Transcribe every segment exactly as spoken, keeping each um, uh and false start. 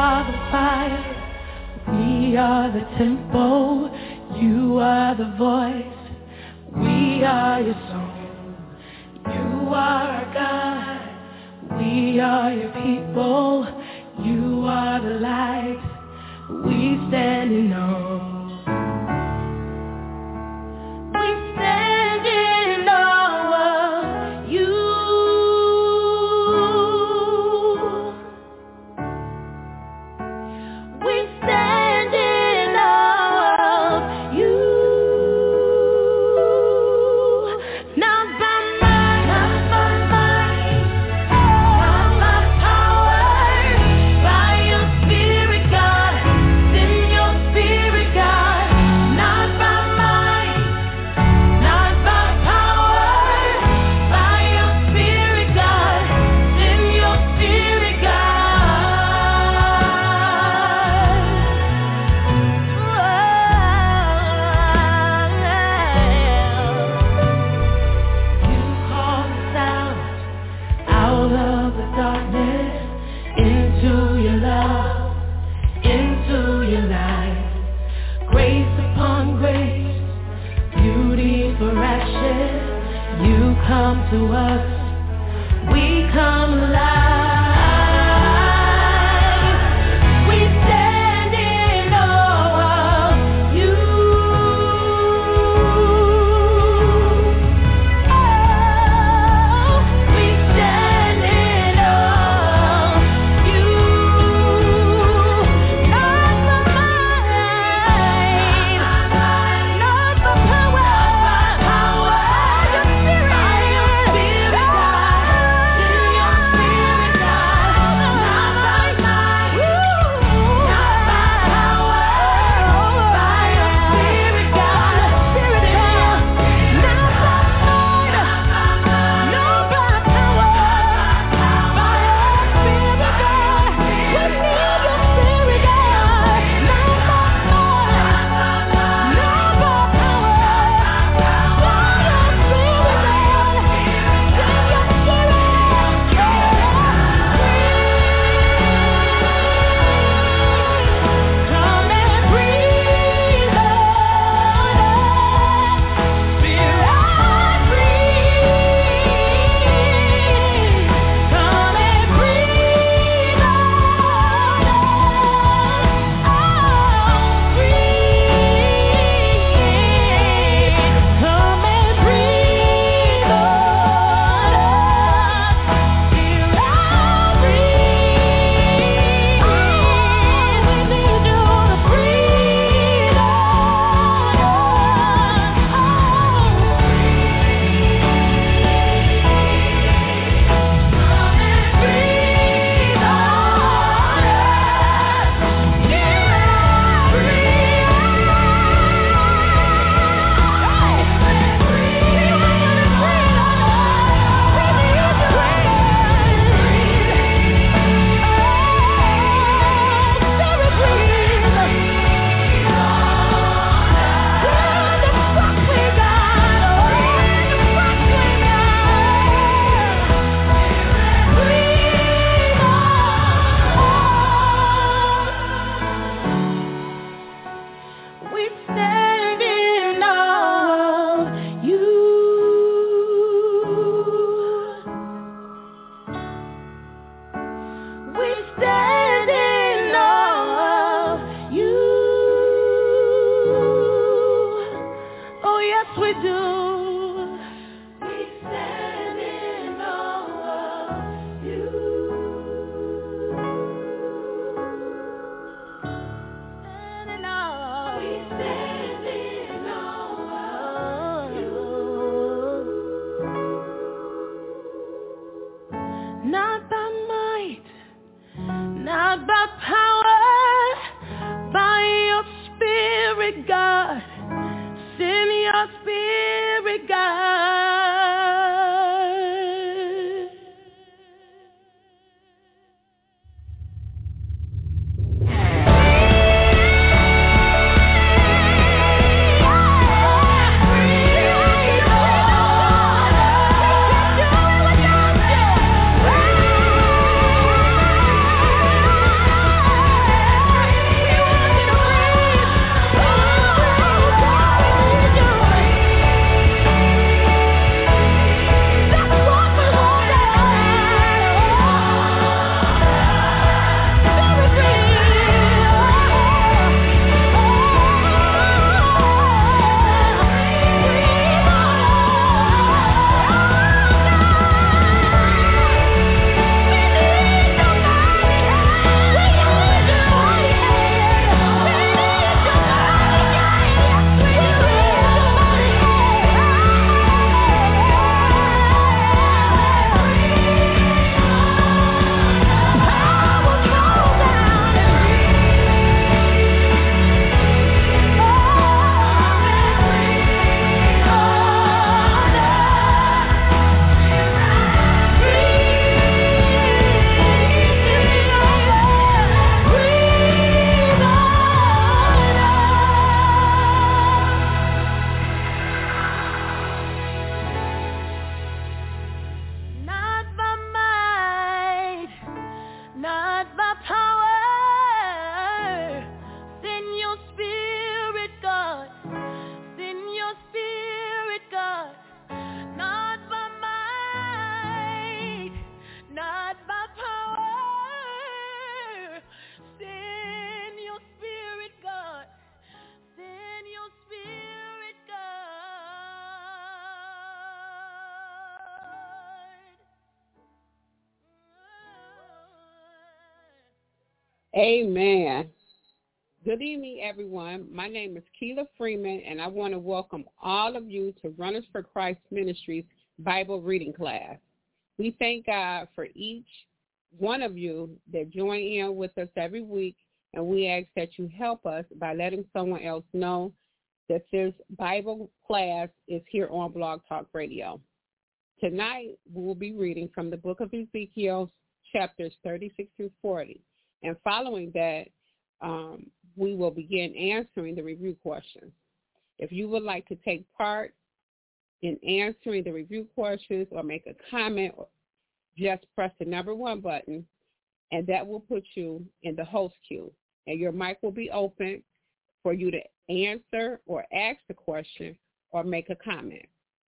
are the fire, we are the tempo. You are the voice, we are your song. You are our God, we are your people. You are the light, we stand in awe. We stand in awe of you. We stand in awe of you. Not by might, not by might, not by power, by your Spirit, God. Send your Spirit, God. Not by might, not by power, by your Spirit, God. Send your Spirit, You call us out, out of the darkness, into your love, into your light. Grace upon grace, beauty for ashes. You come to us, we come alive. We stand in awe of you. Oh, we stand in awe of you. Not the might, not the power, by your Spirit, Amen. Good evening, everyone. My name is Keela Freeman, and I want to welcome all of you to Runners for Christ Ministries Bible reading class. We thank God for each one of you that join in with us every week, and we ask that you help us by letting someone else know that this Bible class is here on Blog Talk Radio. Tonight, we will be reading from the book of Ezekiel, chapters thirty-six through forty. And following that, um, we will begin answering the review questions. If you would like to take part in answering the review questions or make a comment, just press the number one button, and that will put you in the host queue. And your mic will be open for you to answer or ask the question or make a comment.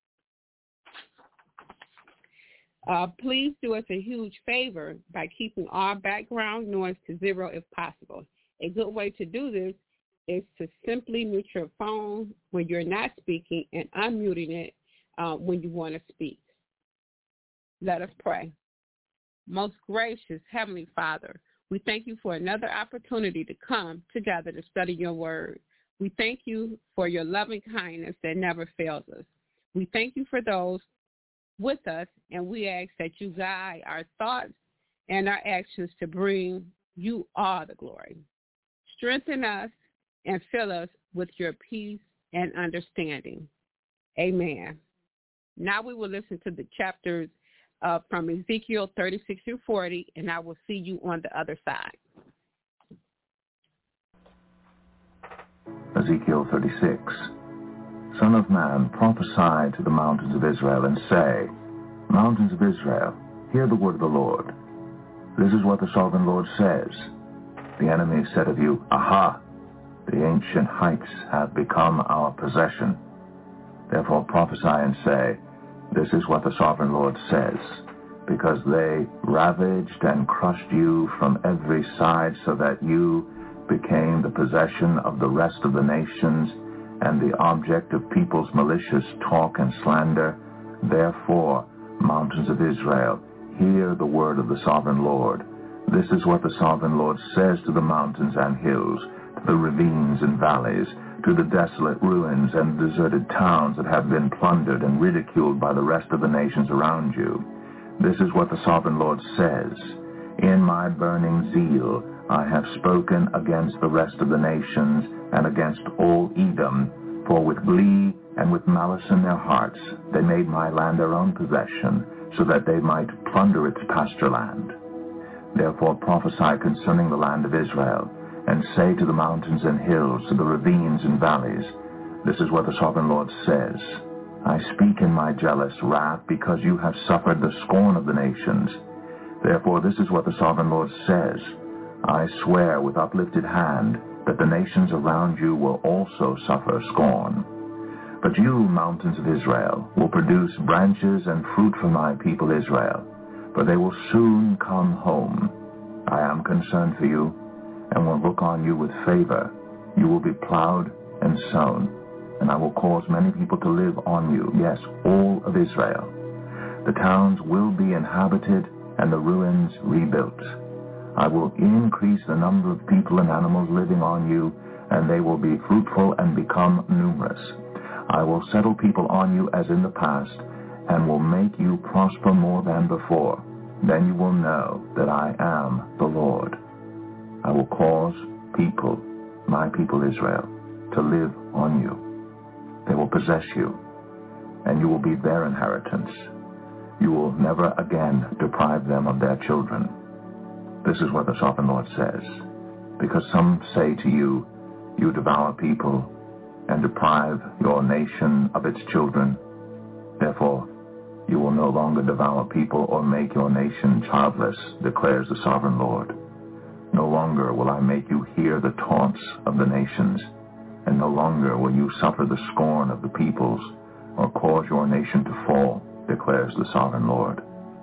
Uh, please do us a huge favor by keeping all background noise to zero if possible. A good way to do this is to simply mute your phone when you're not speaking and unmuting it uh, when you want to speak. Let us pray. Most gracious Heavenly Father, we thank you for another opportunity to come together to study your word. We thank you for your loving kindness that never fails us. We thank you for those with us, and we ask that you guide our thoughts and our actions to bring you all the glory. Strengthen us and fill us with your peace and understanding. Amen. Now we will listen to the chapters uh, from Ezekiel thirty-six through forty, and I will see you on the other side. Ezekiel thirty-six. Son of man, prophesy to the mountains of Israel and say, Mountains of Israel, hear the word of the Lord. This is what the sovereign Lord says. The enemy said of you, Aha! The ancient heights have become our possession. Therefore prophesy and say, This is what the sovereign Lord says. Because they ravaged and crushed you from every side so that you became the possession of the rest of the nations and the object of people's malicious talk and slander. Therefore, mountains of Israel, hear the word of the sovereign Lord. This is what the sovereign Lord says to the mountains and hills, to the ravines and valleys, to the desolate ruins and deserted towns that have been plundered and ridiculed by the rest of the nations around you. This is what the sovereign Lord says. In my burning zeal, I have spoken against the rest of the nations and against all Edom, for with glee and with malice in their hearts they made my land their own possession, so that they might plunder its pasture land. Therefore prophesy concerning the land of Israel, and say to the mountains and hills, to the ravines and valleys, This is what the sovereign Lord says. I speak in my jealous wrath, because you have suffered the scorn of the nations. Therefore this is what the sovereign Lord says. I swear with uplifted hand that the nations around you will also suffer scorn. But you, mountains of Israel, will produce branches and fruit for my people Israel, for they will soon come home. I am concerned for you, and will look on you with favor. You will be plowed and sown, and I will cause many people to live on you, yes, all of Israel. The towns will be inhabited, and the ruins rebuilt. I will increase the number of people and animals living on you, and they will be fruitful and become numerous. I will settle people on you as in the past, and will make you prosper more than before. Then you will know that I am the Lord. I will cause people, my people Israel, to live on you. They will possess you, and you will be their inheritance. You will never again deprive them of their children. This is what the sovereign Lord says. Because some say to you, You devour people and deprive your nation of its children. Therefore, you will no longer devour people or make your nation childless, declares the sovereign Lord. No longer will I make you hear the taunts of the nations, and no longer will you suffer the scorn of the peoples, or cause your nation to fall, declares the sovereign Lord.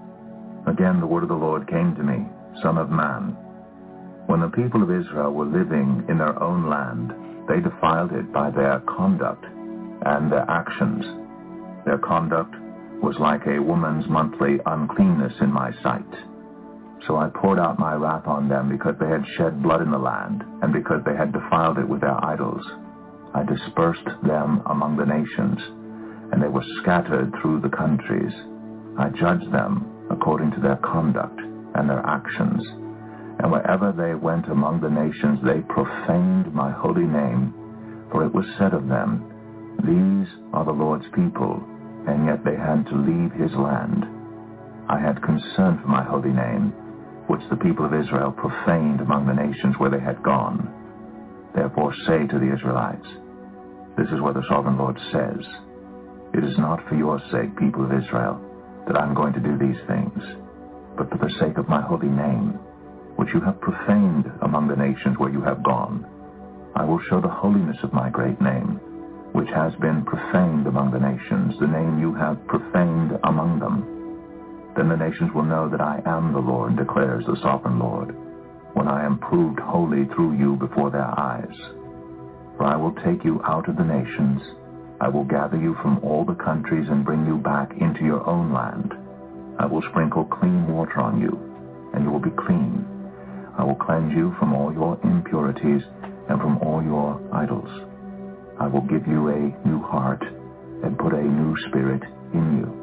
Again the word of the Lord came to me, Son of man. When the people of Israel were living in their own land, they defiled it by their conduct and their actions. Their conduct was like a woman's monthly uncleanness in my sight. So I poured out my wrath on them because they had shed blood in the land, and because they had defiled it with their idols. I dispersed them among the nations, and they were scattered through the countries. I judged them according to their conduct and their actions. And wherever they went among the nations, they profaned my holy name. For it was said of them, These are the Lord's people, and yet they had to leave his land. I had concern for my holy name, which the people of Israel profaned among the nations where they had gone. Therefore say to the Israelites, This is what the Sovereign Lord says, It is not for your sake, people of Israel, that I am going to do these things, but for the sake of my holy name, which you have profaned among the nations where you have gone. I will show the holiness of my great name, which has been profaned among the nations, the name you have profaned among them. Then the nations will know that I am the Lord, declares the Sovereign Lord, when I am proved holy through you before their eyes. For I will take you out of the nations, I will gather you from all the countries and bring you back into your own land. I will sprinkle clean water on you, and you will be clean. I will cleanse you from all your impurities and from all your idols. I will give you a new heart and put a new spirit in you.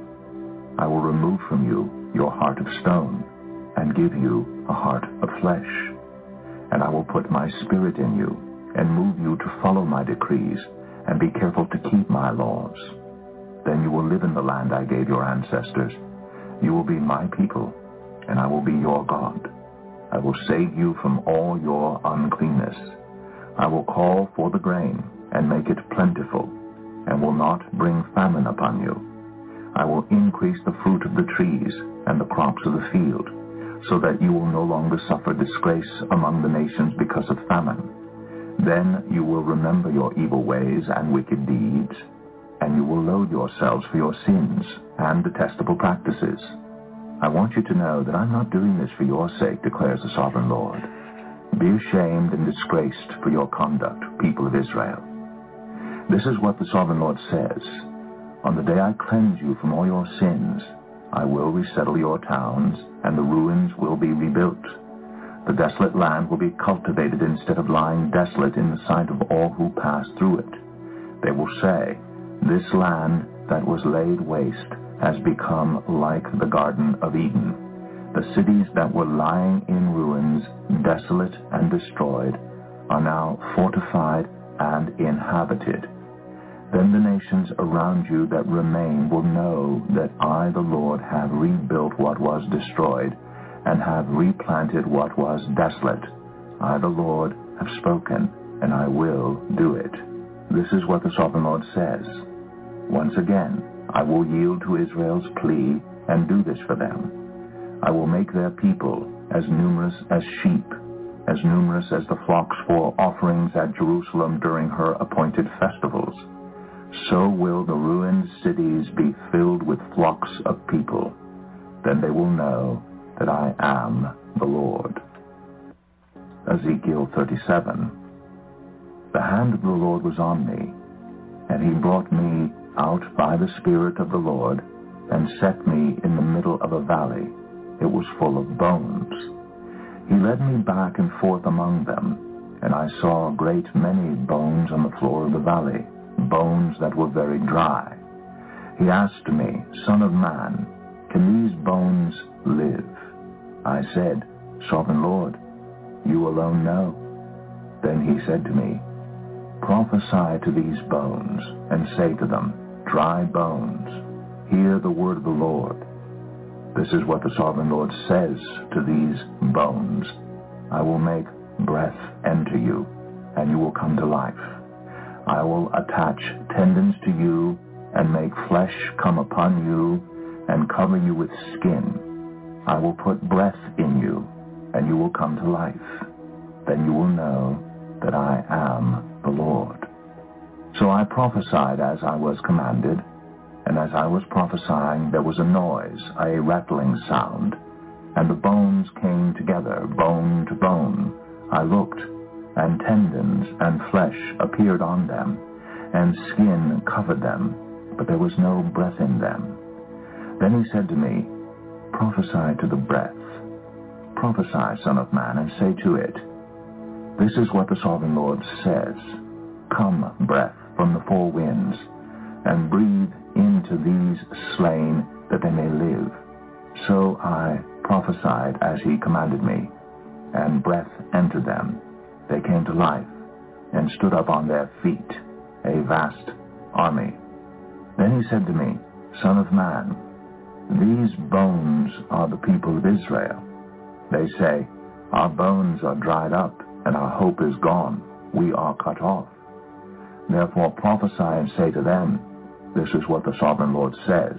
I will remove from you your heart of stone and give you a heart of flesh. And I will put my spirit in you and move you to follow my decrees and be careful to keep my laws. Then you will live in the land I gave your ancestors. You will be my people, and I will be your God. I will save you from all your uncleanness. I will call for the grain and make it plentiful, and will not bring famine upon you. I will increase the fruit of the trees and the crops of the field, so that you will no longer suffer disgrace among the nations because of famine. Then you will remember your evil ways and wicked deeds, and you will load yourselves for your sins and detestable practices. I want you to know that I'm not doing this for your sake, declares the Sovereign Lord. Be ashamed and disgraced for your conduct, people of Israel. This is what the Sovereign Lord says. On the day I cleanse you from all your sins, I will resettle your towns, and the ruins will be rebuilt. The desolate land will be cultivated instead of lying desolate in the sight of all who pass through it. They will say, This land that was laid waste has become like the Garden of Eden. The cities that were lying in ruins, desolate and destroyed, are now fortified and inhabited. Then the nations around you that remain will know that I, the Lord, have rebuilt what was destroyed, and have replanted what was desolate. I, the Lord, have spoken, and I will do it. This is what the Sovereign Lord says. Once again, I will yield to Israel's plea and do this for them. I will make their people as numerous as sheep, as numerous as the flocks for offerings at Jerusalem during her appointed festivals. So will the ruined cities be filled with flocks of people. Then they will know that I am the Lord. Ezekiel thirty-seven. The hand of the Lord was on me, and he brought me out by the Spirit of the Lord, and set me in the middle of a valley. It was full of bones. He led me back and forth among them, and I saw a great many bones on the floor of the valley, bones that were very dry. He asked me, Son of man, can these bones live? I said, Sovereign Lord, you alone know. Then he said to me, Prophesy to these bones, and say to them, Dry bones, hear the word of the Lord. This is what the Sovereign Lord says to these bones. I will make breath enter you, and you will come to life. I will attach tendons to you, and make flesh come upon you, and cover you with skin. I will put breath in you, and you will come to life. Then you will know that I am the Lord. So I prophesied as I was commanded, and as I was prophesying there was a noise, a rattling sound, and the bones came together, bone to bone. I looked, and tendons and flesh appeared on them, and skin covered them, but there was no breath in them. Then he said to me, Prophesy to the breath. Prophesy, Son of Man, and say to it, This is what the Sovereign Lord says. Come, breath from the four winds, and breathe into these slain that they may live. So I prophesied as he commanded me, and breath entered them. They came to life, and stood up on their feet, a vast army. Then he said to me, Son of man, these bones are the people of Israel. They say, Our bones are dried up, and our hope is gone. We are cut off. Therefore prophesy and say to them, This is what the Sovereign Lord says.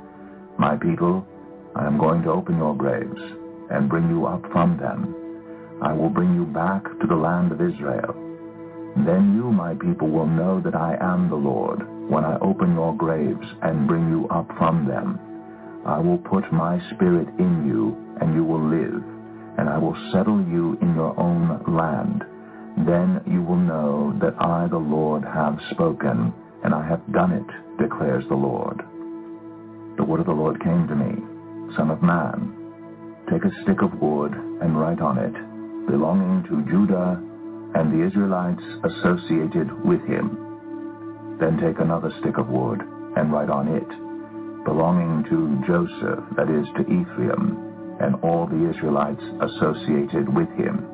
My people, I am going to open your graves, and bring you up from them. I will bring you back to the land of Israel. Then you, my people, will know that I am the Lord, when I open your graves and bring you up from them. I will put my spirit in you, and you will live, and I will settle you in your own land. Then you will know that I, the Lord, have spoken, and I have done it, declares the Lord. The word of the Lord came to me, Son of man, take a stick of wood and write on it, belonging to Judah and the Israelites associated with him. Then take another stick of wood and write on it, belonging to Joseph, that is, to Ephraim, and all the Israelites associated with him.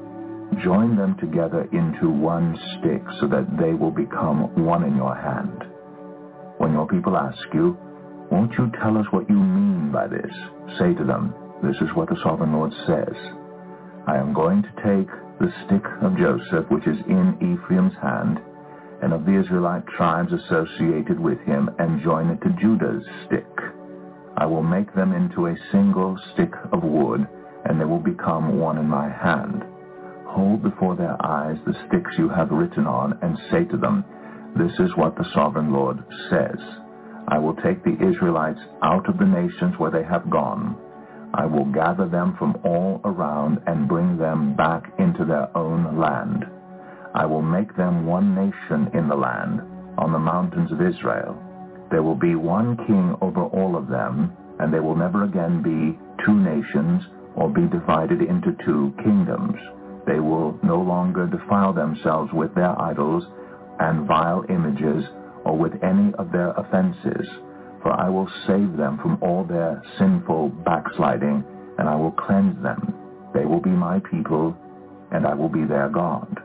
Join them together into one stick so that they will become one in your hand. When your people ask you, Won't you tell us what you mean by this? Say to them, This is what the Sovereign Lord says. I am going to take the stick of Joseph, which is in Ephraim's hand, and of the Israelite tribes associated with him, and join it to Judah's stick. I will make them into a single stick of wood, and they will become one in my hand. Hold before their eyes the sticks you have written on, and say to them, This is what the Sovereign Lord says. I will take the Israelites out of the nations where they have gone. I will gather them from all around and bring them back into their own land. I will make them one nation in the land, on the mountains of Israel. There will be one king over all of them, and they will never again be two nations or be divided into two kingdoms. They will no longer defile themselves with their idols and vile images or with any of their offenses, for I will save them from all their sinful backsliding, and I will cleanse them. They will be my people, and I will be their God.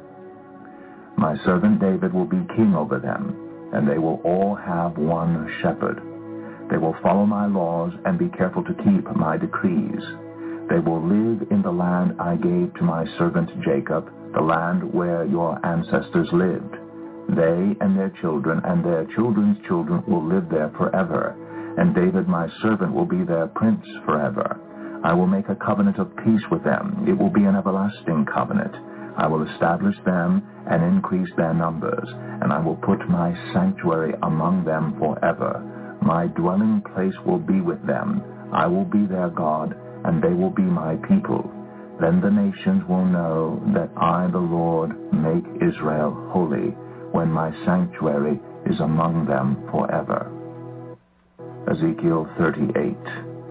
My servant David will be king over them, and they will all have one shepherd. They will follow my laws and be careful to keep my decrees. They will live in the land I gave to my servant Jacob, the land where your ancestors lived. They and their children and their children's children will live there forever, and David my servant will be their prince forever. I will make a covenant of peace with them. It will be an everlasting covenant. I will establish them and increase their numbers, and I will put my sanctuary among them forever. My dwelling place will be with them. I will be their God, and they will be my people. Then the nations will know that I, the Lord, make Israel holy, when my sanctuary is among them forever. Ezekiel thirty-eight.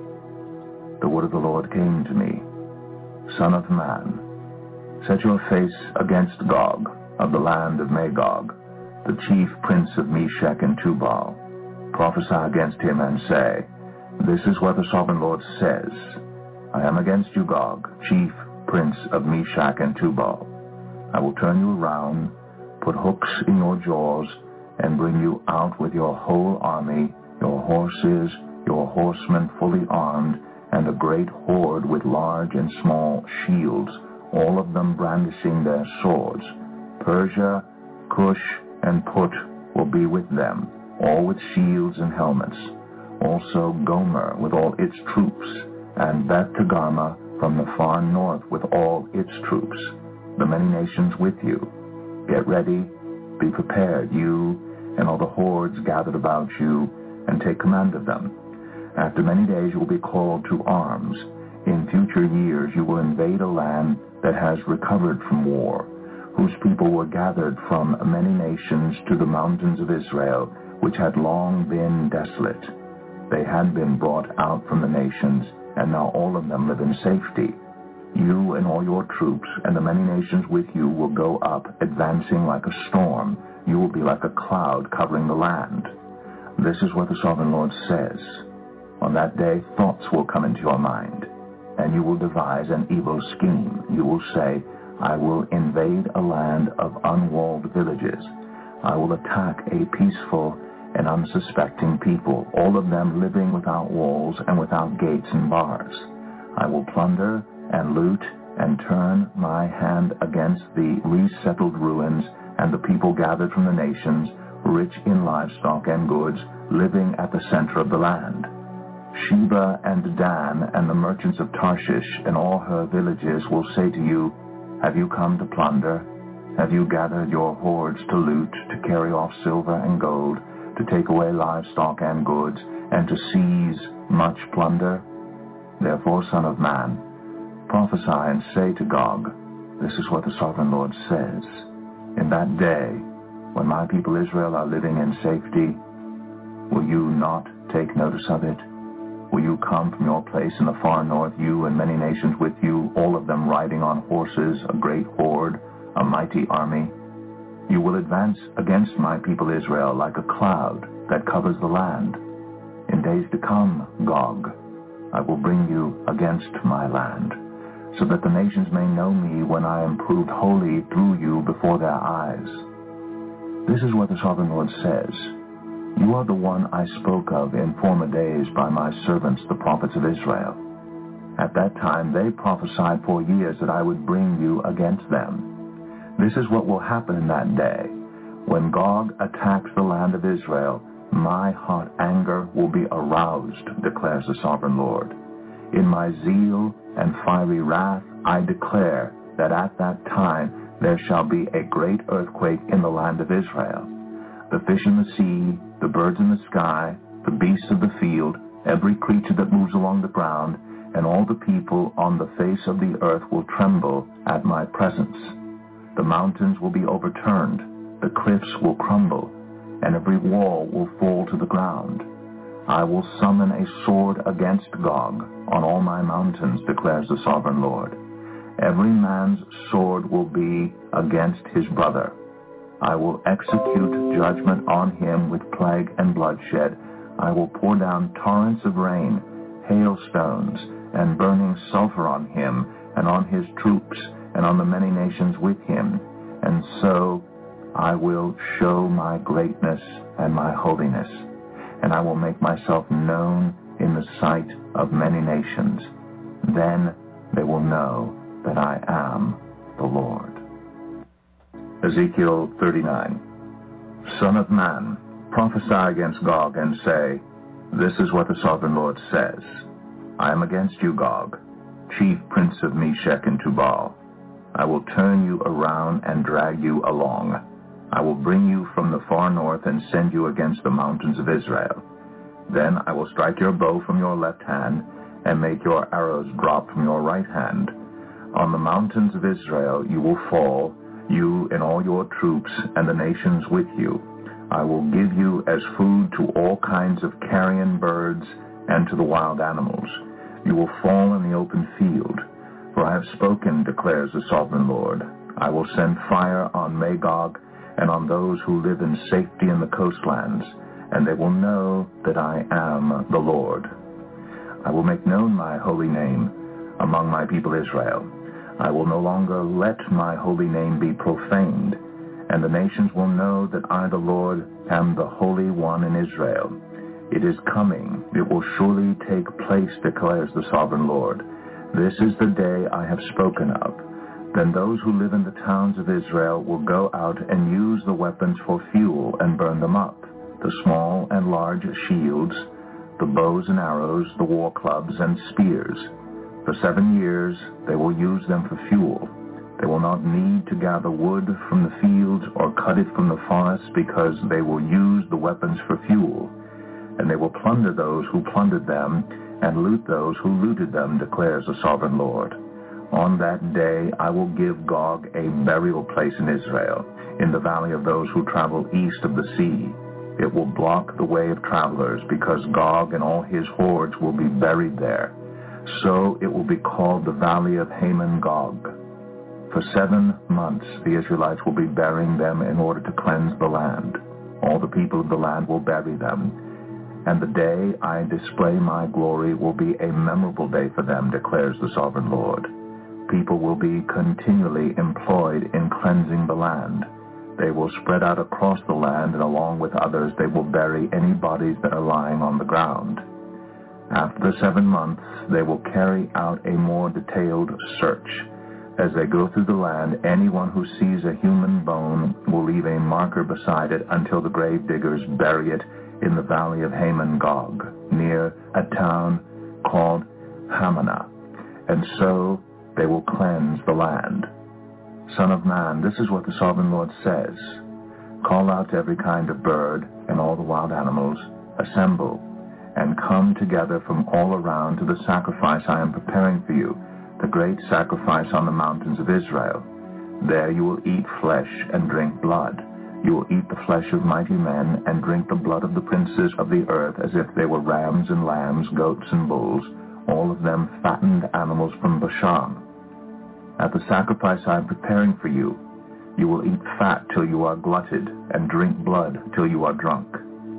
The word of the Lord came to me, Son of man, set your face against Gog, of the land of Magog, the chief prince of Meshech and Tubal. Prophesy against him and say, This is what the Sovereign Lord says. I am against you, Gog, chief prince of Meshech and Tubal. I will turn you around, put hooks in your jaws, and bring you out with your whole army, your horses, your horsemen fully armed, and a great horde with large and small shields, all of them brandishing their swords. Persia, Cush, and Put will be with them, all with shields and helmets. Also Gomer with all its troops, and Beth Togarmah from the far north with all its troops, the many nations with you. Get ready, be prepared, you and all the hordes gathered about you, and take command of them. After many days you will be called to arms. In future years you will invade a land that has recovered from war, whose people were gathered from many nations to the mountains of Israel, which had long been desolate. They had been brought out from the nations, and now all of them live in safety. You and all your troops and the many nations with you will go up, advancing like a storm. You will be like a cloud covering the land. This is what the Sovereign Lord says. On that day, thoughts will come into your mind, and you will devise an evil scheme. You will say, I will invade a land of unwalled villages. I will attack a peaceful and unsuspecting people, all of them living without walls and without gates and bars. I will plunder and loot and turn my hand against the resettled ruins and the people gathered from the nations, rich in livestock and goods, living at the center of the land. Sheba and Dan and the merchants of Tarshish and all her villages will say to you, have you come to plunder? Have you gathered your hoards to loot, to carry off silver and gold, to take away livestock and goods, and to seize much plunder? Therefore, Son of Man, prophesy and say to Gog, this is what the Sovereign Lord says. In that day, when my people Israel are living in safety, will you not take notice of it? Will you come from your place in the far north, you and many nations with you, all of them riding on horses, a great horde, a mighty army? You will advance against my people Israel like a cloud that covers the land. In days to come, Gog, I will bring you against my land, so that the nations may know me when I am proved holy through you before their eyes. This is what the Sovereign Lord says. You are the one I spoke of in former days by my servants, the prophets of Israel. At that time they prophesied for years that I would bring you against them. This is what will happen in that day. When Gog attacks the land of Israel, my hot anger will be aroused, declares the Sovereign Lord. In my zeal and fiery wrath I declare that at that time there shall be a great earthquake in the land of Israel. The fish in the sea, the birds in the sky, the beasts of the field, every creature that moves along the ground, and all the people on the face of the earth will tremble at my presence. The mountains will be overturned, the cliffs will crumble, and every wall will fall to the ground. I will summon a sword against Gog on all my mountains, declares the Sovereign Lord. Every man's sword will be against his brother. I will execute judgment on him with plague and bloodshed. I will pour down torrents of rain, hailstones, and burning sulfur on him, and on his troops, and on the many nations with him. And so I will show my greatness and my holiness, and I will make myself known in the sight of many nations. Then they will know that I am the Lord. Ezekiel thirty-nine. Son of man, prophesy against Gog and say, this is what the Sovereign Lord says. I am against you, Gog, chief prince of Meshech and Tubal. I will turn you around and drag you along. I will bring you from the far north and send you against the mountains of Israel. Then I will strike your bow from your left hand and make your arrows drop from your right hand. On the mountains of Israel you will fall, you and all your troops and the nations with you. I will give you as food to all kinds of carrion birds and to the wild animals. You will fall in the open field. For I have spoken, declares the Sovereign Lord. I will send fire on Magog and on those who live in safety in the coastlands, and they will know that I am the Lord. I will make known my holy name among my people Israel. I will no longer let my holy name be profaned, and the nations will know that I, the Lord, am the Holy One in Israel. It is coming. It will surely take place, declares the Sovereign Lord. This is the day I have spoken of. Then those who live in the towns of Israel will go out and use the weapons for fuel and burn them up, the small and large shields, the bows and arrows, the war clubs and spears. For seven years they will use them for fuel. They will not need to gather wood from the fields or cut it from the forests, because they will use the weapons for fuel. And they will plunder those who plundered them and loot those who looted them, declares the Sovereign Lord. On that day I will give Gog a burial place in Israel, in the valley of those who travel east of the sea. It will block the way of travelers, because Gog and all his hordes will be buried there. So it will be called the Valley of Hamon-Gog. For seven months the Israelites will be burying them in order to cleanse the land. All the people of the land will bury them. And the day I display my glory will be a memorable day for them, declares the Sovereign Lord. People will be continually employed in cleansing the land. They will spread out across the land, and along with others they will bury any bodies that are lying on the ground. After the seven months, they will carry out a more detailed search. As they go through the land, anyone who sees a human bone will leave a marker beside it until the grave diggers bury it in the valley of Hamon-Gog, near a town called Hamanah, and so they will cleanse the land. Son of man, this is what the Sovereign Lord says. Call out to every kind of bird and all the wild animals, assemble, and come together from all around to the sacrifice I am preparing for you, the great sacrifice on the mountains of Israel. There you will eat flesh and drink blood. You will eat the flesh of mighty men and drink the blood of the princes of the earth as if they were rams and lambs, goats and bulls, all of them fattened animals from Bashan. At the sacrifice I am preparing for you, you will eat fat till you are glutted and drink blood till you are drunk.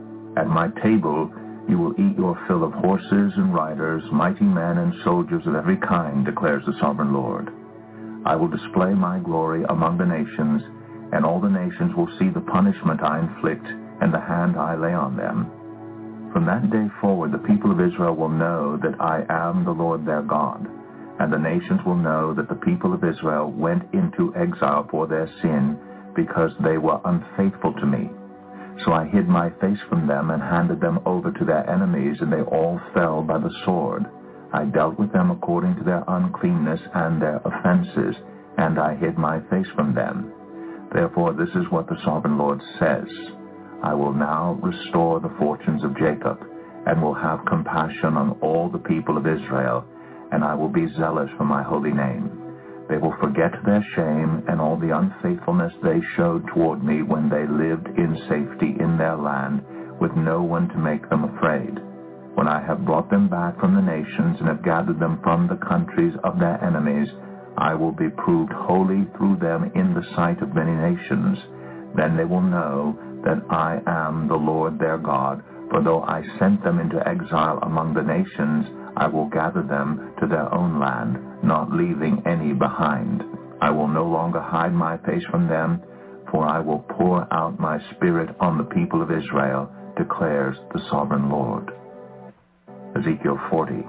At my table you will eat your fill of horses and riders, mighty men and soldiers of every kind, declares the Sovereign Lord. I will display my glory among the nations, and all the nations will see the punishment I inflict and the hand I lay on them. From that day forward the people of Israel will know that I am the Lord their God, and the nations will know that the people of Israel went into exile for their sin because they were unfaithful to me. So I hid my face from them and handed them over to their enemies, and they all fell by the sword. I dealt with them according to their uncleanness and their offenses, and I hid my face from them. Therefore this is what the Sovereign Lord says. I will now restore the fortunes of Jacob, and will have compassion on all the people of Israel, and I will be zealous for my holy name. They will forget their shame and all the unfaithfulness they showed toward me when they lived in safety in their land, with no one to make them afraid. When I have brought them back from the nations and have gathered them from the countries of their enemies, I will be proved holy through them in the sight of many nations. Then they will know that I am the Lord their God, for though I sent them into exile among the nations, I will gather them to their own land, not leaving any behind. I will no longer hide my face from them, for I will pour out my spirit on the people of Israel, declares the Sovereign Lord. Ezekiel forty.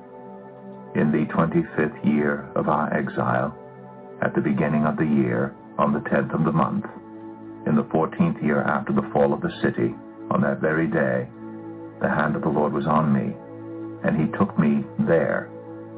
In the twenty-fifth year of our exile, at the beginning of the year, on the tenth of the month, in the fourteenth year after the fall of the city, on that very day, the hand of the Lord was on me, and he took me there.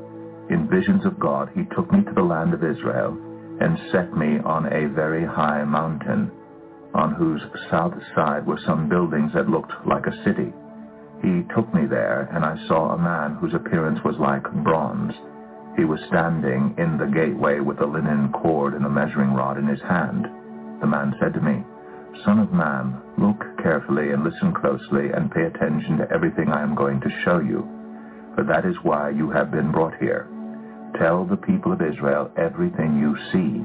In visions of God he took me to the land of Israel, and set me on a very high mountain, on whose south side were some buildings that looked like a city. He took me there, and I saw a man whose appearance was like bronze. He was standing in the gateway with a linen cord and a measuring rod in his hand. The man said to me, Son of man, look carefully and listen closely and pay attention to everything I am going to show you, for that is why you have been brought here. Tell the people of Israel everything you see.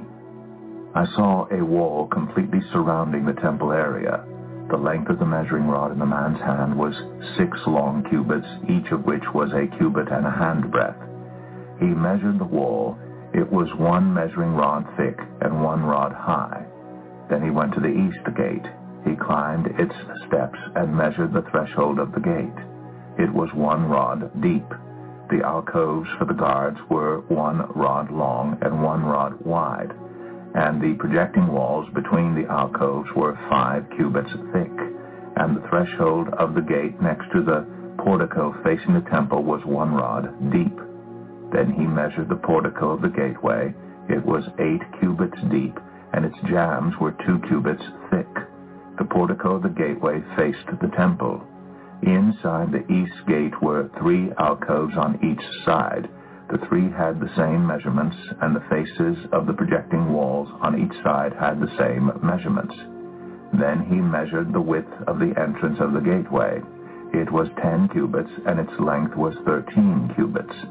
I saw a wall completely surrounding the temple area. The length of the measuring rod in the man's hand was six long cubits, each of which was a cubit and a handbreadth. He measured the wall. It was one measuring rod thick and one rod high. Then he went to the east gate. He climbed its steps and measured the threshold of the gate. It was one rod deep. The alcoves for the guards were one rod long and one rod wide, and the projecting walls between the alcoves were five cubits thick, and the threshold of the gate next to the portico facing the temple was one rod deep. Then he measured the portico of the gateway. It was eight cubits deep, and its jambs were two cubits thick. The portico of the gateway faced the temple. Inside the east gate were three alcoves on each side. The three had the same measurements, and the faces of the projecting walls on each side had the same measurements. Then he measured the width of the entrance of the gateway. It was ten cubits, and its length was thirteen cubits.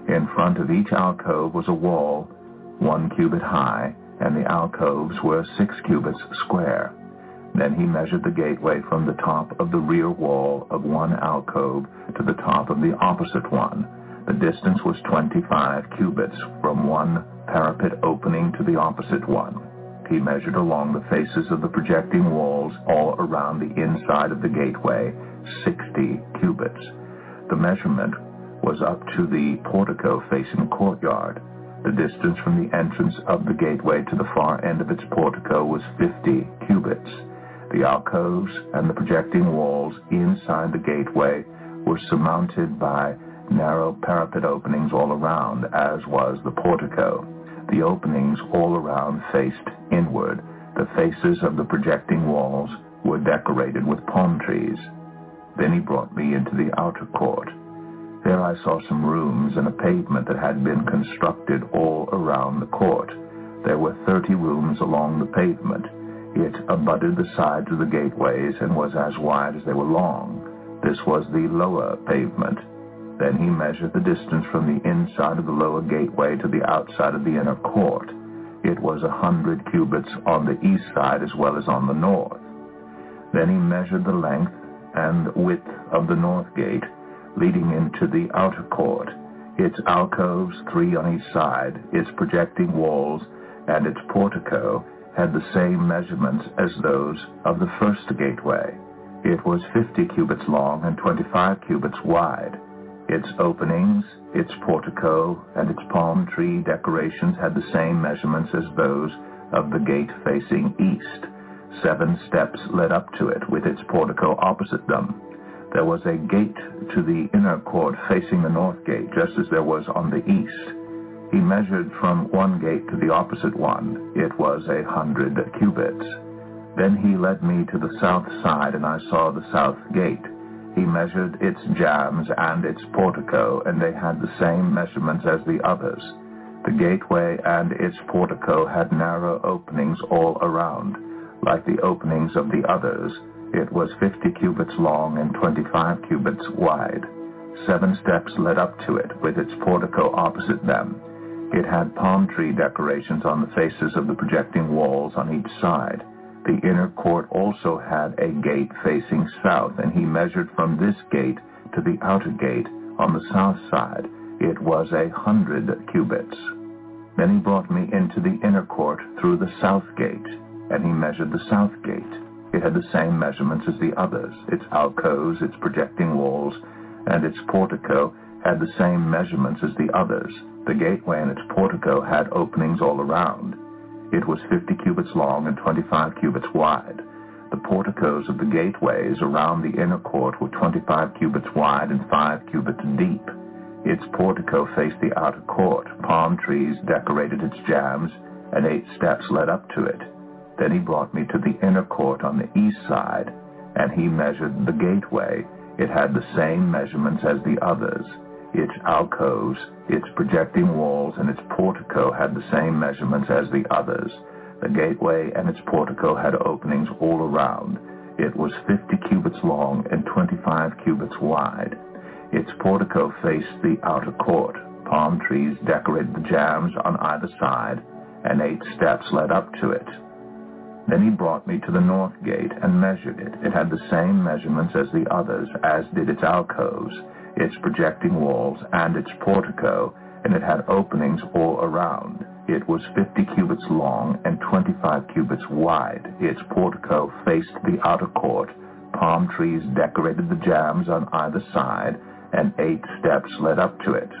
In front of each alcove was a wall, one cubit high, and the alcoves were six cubits square. Then he measured the gateway from the top of the rear wall of one alcove to the top of the opposite one. The distance was twenty-five cubits from one parapet opening to the opposite one. He measured along the faces of the projecting walls all around the inside of the gateway, sixty cubits. The measurement was up to the portico facing the courtyard. The distance from the entrance of the gateway to the far end of its portico was fifty cubits. The alcoves and the projecting walls inside the gateway were surmounted by narrow parapet openings all around, as was the portico. The openings all around faced inward. The faces of the projecting walls were decorated with palm trees. Then he brought me into the outer court. There I saw some rooms and a pavement that had been constructed all around the court. There were thirty rooms along the pavement. It abutted the sides of the gateways and was as wide as they were long. This was the lower pavement. Then he measured the distance from the inside of the lower gateway to the outside of the inner court. It was a hundred cubits on the east side as well as on the north. Then he measured the length and width of the north gate, leading into the outer court. Its alcoves, three on each side, its projecting walls, and its portico had the same measurements as those of the first gateway. It was fifty cubits long and twenty-five cubits wide. Its openings, its portico, and its palm tree decorations had the same measurements as those of the gate facing east. Seven steps led up to it, with its portico opposite them. There was a gate to the inner court facing the north gate, just as there was on the east. He measured from one gate to the opposite one. It was a hundred cubits. Then he led me to the south side, and I saw the south gate. He measured its jambs and its portico, and they had the same measurements as the others. The gateway and its portico had narrow openings all around, like the openings of the others. It was fifty cubits long and twenty-five cubits wide. Seven steps led up to it, with its portico opposite them. It had palm tree decorations on the faces of the projecting walls on each side. The inner court also had a gate facing south, and he measured from this gate to the outer gate on the south side. It was a hundred cubits. Then he brought me into the inner court through the south gate, and he measured the south gate. It had the same measurements as the others. Its alcoves, its projecting walls, and its portico had the same measurements as the others. The gateway and its portico had openings all around. It was fifty cubits long and twenty-five cubits wide. The porticos of the gateways around the inner court were twenty-five cubits wide and five cubits deep. Its portico faced the outer court. Palm trees decorated its jambs, and eight steps led up to it. Then he brought me to the inner court on the east side, and he measured the gateway. It had the same measurements as the others. Its alcoves, its projecting walls, and its portico had the same measurements as the others. The gateway and its portico had openings all around. It was fifty cubits long and twenty-five cubits wide. Its portico faced the outer court. Palm trees decorated the jambs on either side, and eight steps led up to it. Then he brought me to the north gate and measured it. It had the same measurements as the others, as did its alcoves, its projecting walls, and its portico, and it had openings all around. It was fifty cubits long and twenty-five cubits wide. Its portico faced the outer court. Palm trees decorated the jambs on either side, and eight steps led up to it.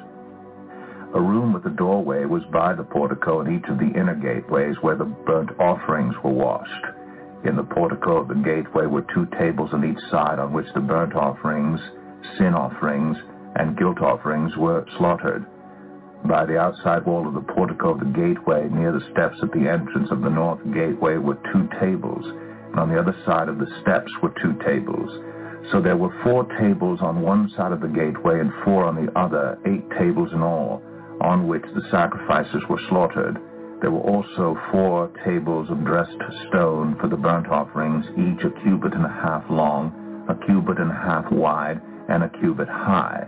A room with a doorway was by the portico in each of the inner gateways where the burnt offerings were washed. In the portico of the gateway were two tables on each side on which the burnt offerings, sin offerings, and guilt offerings were slaughtered. By the outside wall of the portico of the gateway, near the steps at the entrance of the north gateway, were two tables, and on the other side of the steps were two tables. So there were four tables on one side of the gateway and four on the other, eight tables in all, on which the sacrifices were slaughtered. There were also four tables of dressed stone for the burnt offerings, each a cubit and a half long, a cubit and a half wide, and a cubit high.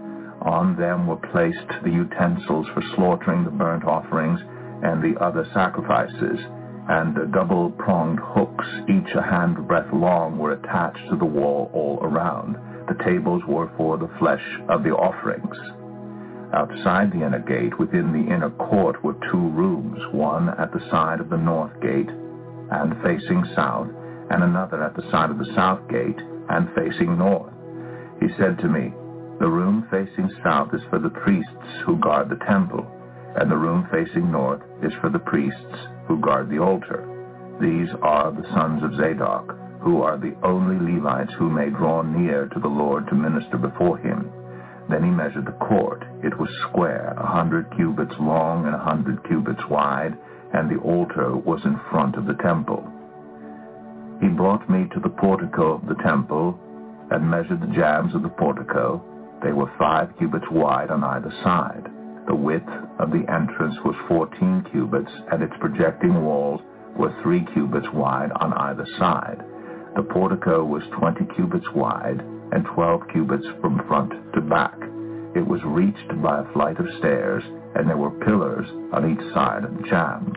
On them were placed the utensils for slaughtering the burnt offerings and the other sacrifices, and double-pronged hooks, each a handbreadth long, were attached to the wall all around. The tables were for the flesh of the offerings. Outside the inner gate, within the inner court, were two rooms, one at the side of the north gate and facing south, and another at the side of the south gate and facing north. He said to me, "The room facing south is for the priests who guard the temple, and the room facing north is for the priests who guard the altar. These are the sons of Zadok, who are the only Levites who may draw near to the Lord to minister before him." Then he measured the court. It was square, a hundred cubits long and a hundred cubits wide, and the altar was in front of the temple. He brought me to the portico of the temple and measured the jambs of the portico. They were five cubits wide on either side. The width of the entrance was fourteen cubits, and its projecting walls were three cubits wide on either side. The portico was twenty cubits wide and twelve cubits from front to back. It was reached by a flight of stairs, and there were pillars on each side of the jambs.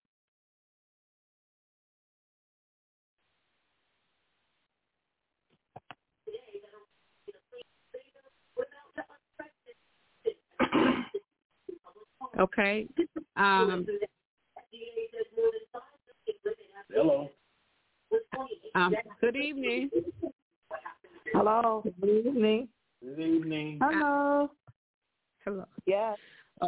Okay. Um, Hello. um, good evening. Hello. Good evening. Good evening. Hello. Hello. Yes.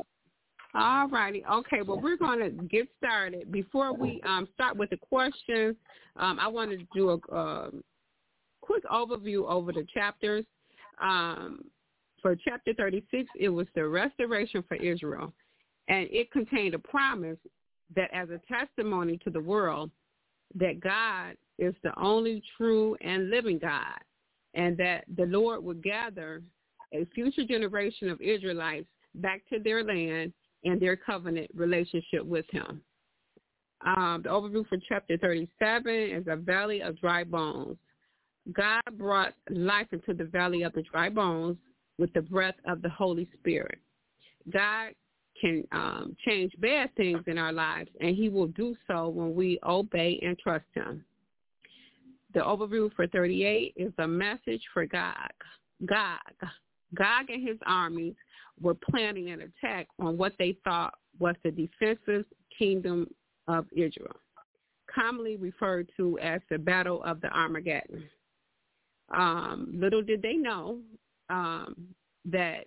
All righty. Okay, well, we're going to get started. Before we um, start with the questions, um, I wanted to do a um, quick overview over the chapters. Um, for chapter thirty-six, it was the restoration for Israel, and it contained a promise that as a testimony to the world that God is the only true and living God, and that the Lord would gather a future generation of Israelites back to their land and their covenant relationship with him. Um, the overview for chapter thirty-seven is a valley of dry bones. God brought life into the valley of the dry bones with the breath of the Holy Spirit. God can um, change bad things in our lives, and he will do so when we obey and trust him. The overview for thirty-eight is a message for Gog. Gog. Gog and his armies were planning an attack on what they thought was the defensive kingdom of Israel, commonly referred to as the Battle of the Armageddon. Um, little did they know um, that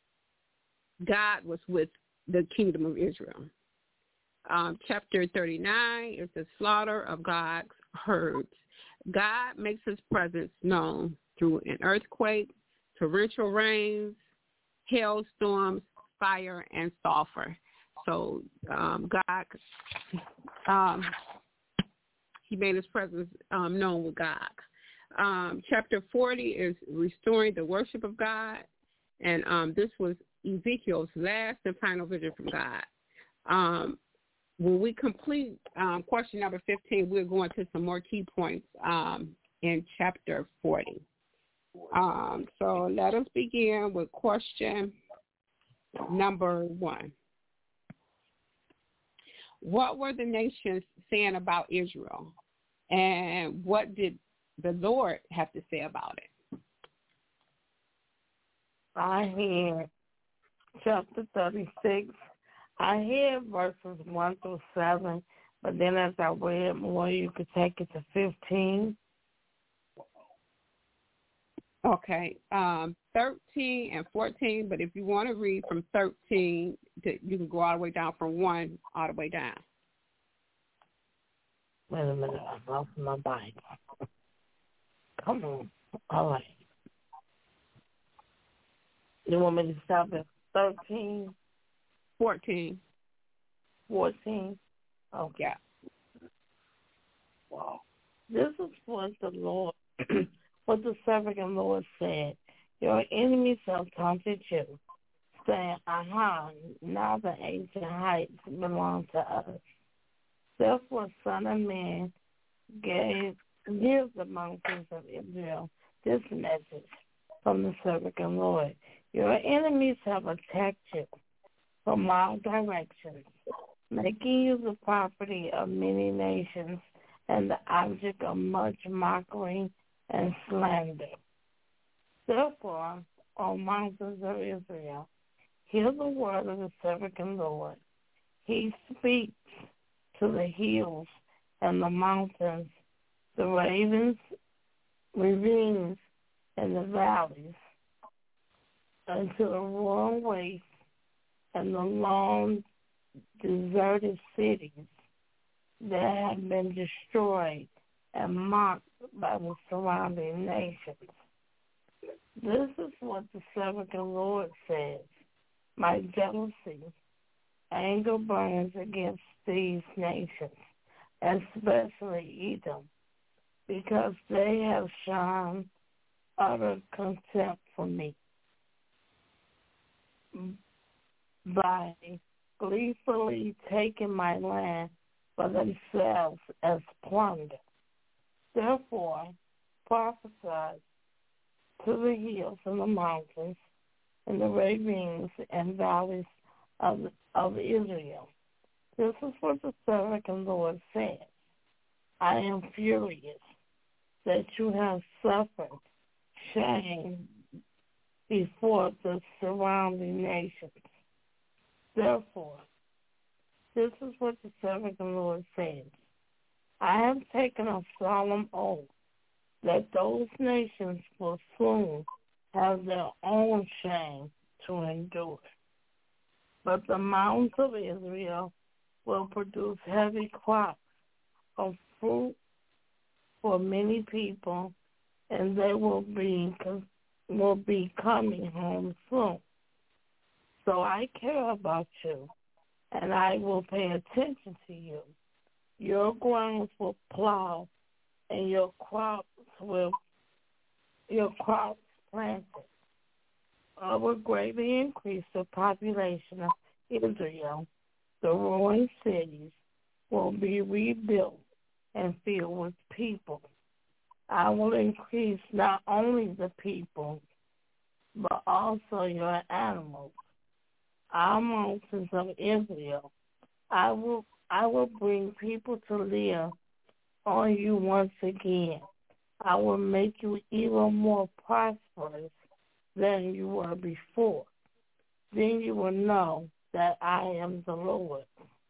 God was with the kingdom of Israel. Um, chapter thirty-nine is the slaughter of Gog's herds. God makes his presence known through an earthquake, torrential rains, hailstorms, fire, and sulfur. So um, God, um, he made his presence um, known with God. Um, chapter forty is restoring the worship of God, and um, this was Ezekiel's last and final vision from God. Um, when we complete um, question number fifteen, we're going to some more key points um, in chapter forty. Um, so let us begin with question number one. What were the nations saying about Israel, and what did the Lord have to say about it? I hear chapter thirty-six. I hear verses one through seven, but then as I read more, you could take it to fifteen. Okay, um, thirteen and fourteen, but if you want to read from thirteen, you can go all the way down from one all the way down. Wait a minute, I lost my Bible. Come on. All right. You want me to stop at thirteen? fourteen. fourteen? Okay. Yeah. Wow. This is what the Lord, what the servant of the Lord said. Your enemies have taunted you, saying, aha, now the ancient heights belong to us. Therefore, Son of Man gave, gives the mountains of Israel this message from the servant of the Lord. Your enemies have attacked you from all directions, making you the property of many nations and the object of much mockery and slander. Therefore, O mountains of Israel, hear the word of the sovereign Lord. He speaks to the hills and the mountains, the ravens, ravines, and the valleys, and to the ruined wastes and the long deserted cities that have been destroyed and mocked by the surrounding nations. This is what the sovereign Lord says. My jealousy, anger burns against these nations, especially Edom, because they have shown utter contempt for me by gleefully taking my land for themselves as plunder. Therefore, prophesy to the hills and the mountains and the ravines and valleys of, of Israel. This is what the sovereign Lord says. I am furious that you have suffered shame before the surrounding nations. Therefore, this is what the sovereign Lord says. I have taken a solemn oath that those nations will soon have their own shame to endure. But the mountains of Israel will produce heavy crops of fruit for many people, and they will be will be coming home soon. So I care about you, and I will pay attention to you. Your grounds will plow, and your crops will your crops planted. I will greatly increase the population of Israel. The ruined cities will be rebuilt and filled with people. I will increase not only the people, but also your animals. Our mountains of Israel, I will I will bring people to live on you once again. I will make you even more prosperous than you were before. Then you will know that I am the Lord.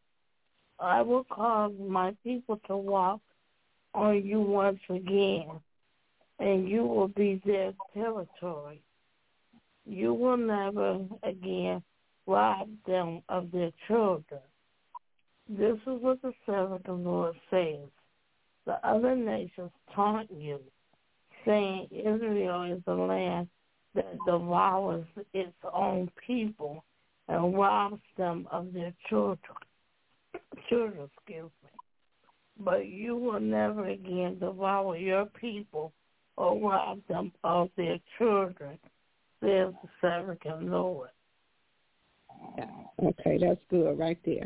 I will cause my people to walk on you once again, and you will be their territory. You will never again rob them of their children. This is what the servant of the Lord says. The other nations taunt you, saying Israel is a land that devours its own people and robs them of their children. Children, excuse me. But you will never again devour your people or rob them of their children, says the servant of the Lord. Yeah. Okay, that's good right there.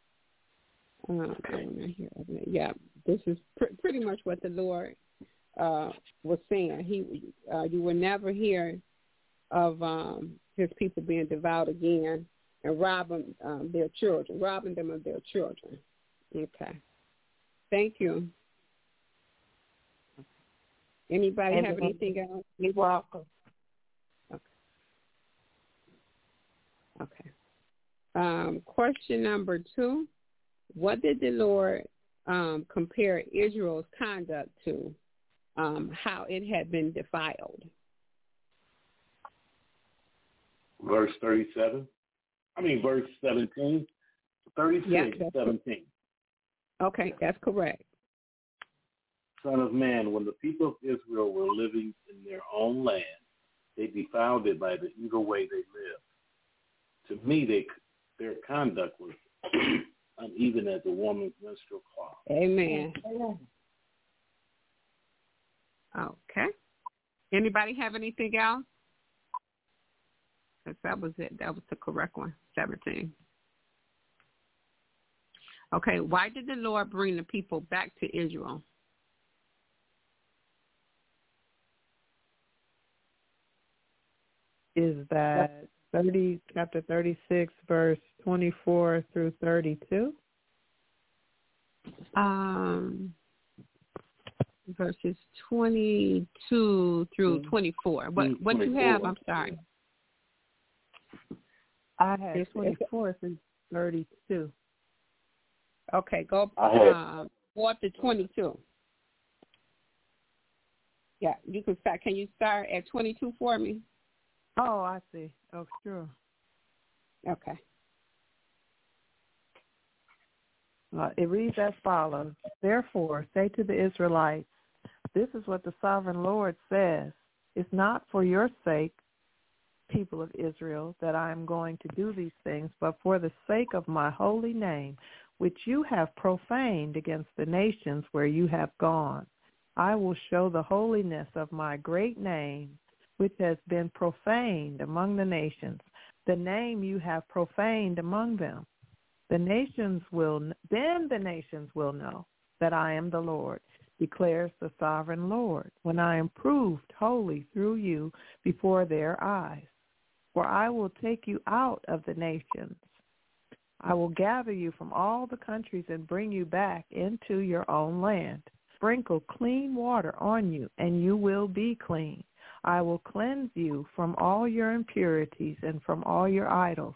Uh, yeah, this is pr- pretty much what the Lord uh, was saying. He, uh, you will never hear of um, his people being devoured again and robbing um, their children, robbing them of their children. Okay. Thank you. Anybody have anything else? You're welcome. Okay. Okay. Um, question number two. What did the Lord um, compare Israel's conduct to, um, how it had been defiled? Verse thirty-seven. I mean, verse seventeen. thirty-six, yeah, seventeen. Okay, that's correct. Son of man, when the people of Israel were living in their own land, they defiled it by the evil way they lived. To me, they, their conduct was uneven as a woman's menstrual cloth. Amen. Okay. Anybody have anything else? Because that was it. That was the correct one, seventeen. Okay, why did the Lord bring the people back to Israel? is that thirty, chapter thirty-six, verse twenty-four through thirty-two? Um, verses twenty-two through twenty-four. What what you have? I'm sorry. I had twenty-four through thirty-two. Okay, go uh, go up to twenty-two. Yeah, you can start. Can you start at twenty-two for me? Oh, I see. Oh, sure. Okay. Uh, it reads as follows. Therefore, say to the Israelites, this is what the sovereign Lord says. It's not for your sake, people of Israel, that I am going to do these things, but for the sake of my holy name, which you have profaned against the nations where you have gone. I will show the holiness of my great name, which has been profaned among the nations, the name you have profaned among them. The nations will, then the nations will know that I am the Lord, declares the sovereign Lord, when I am proved holy through you before their eyes. For I will take you out of the nations. I will gather you from all the countries and bring you back into your own land. Sprinkle clean water on you, and you will be clean. I will cleanse you from all your impurities and from all your idols.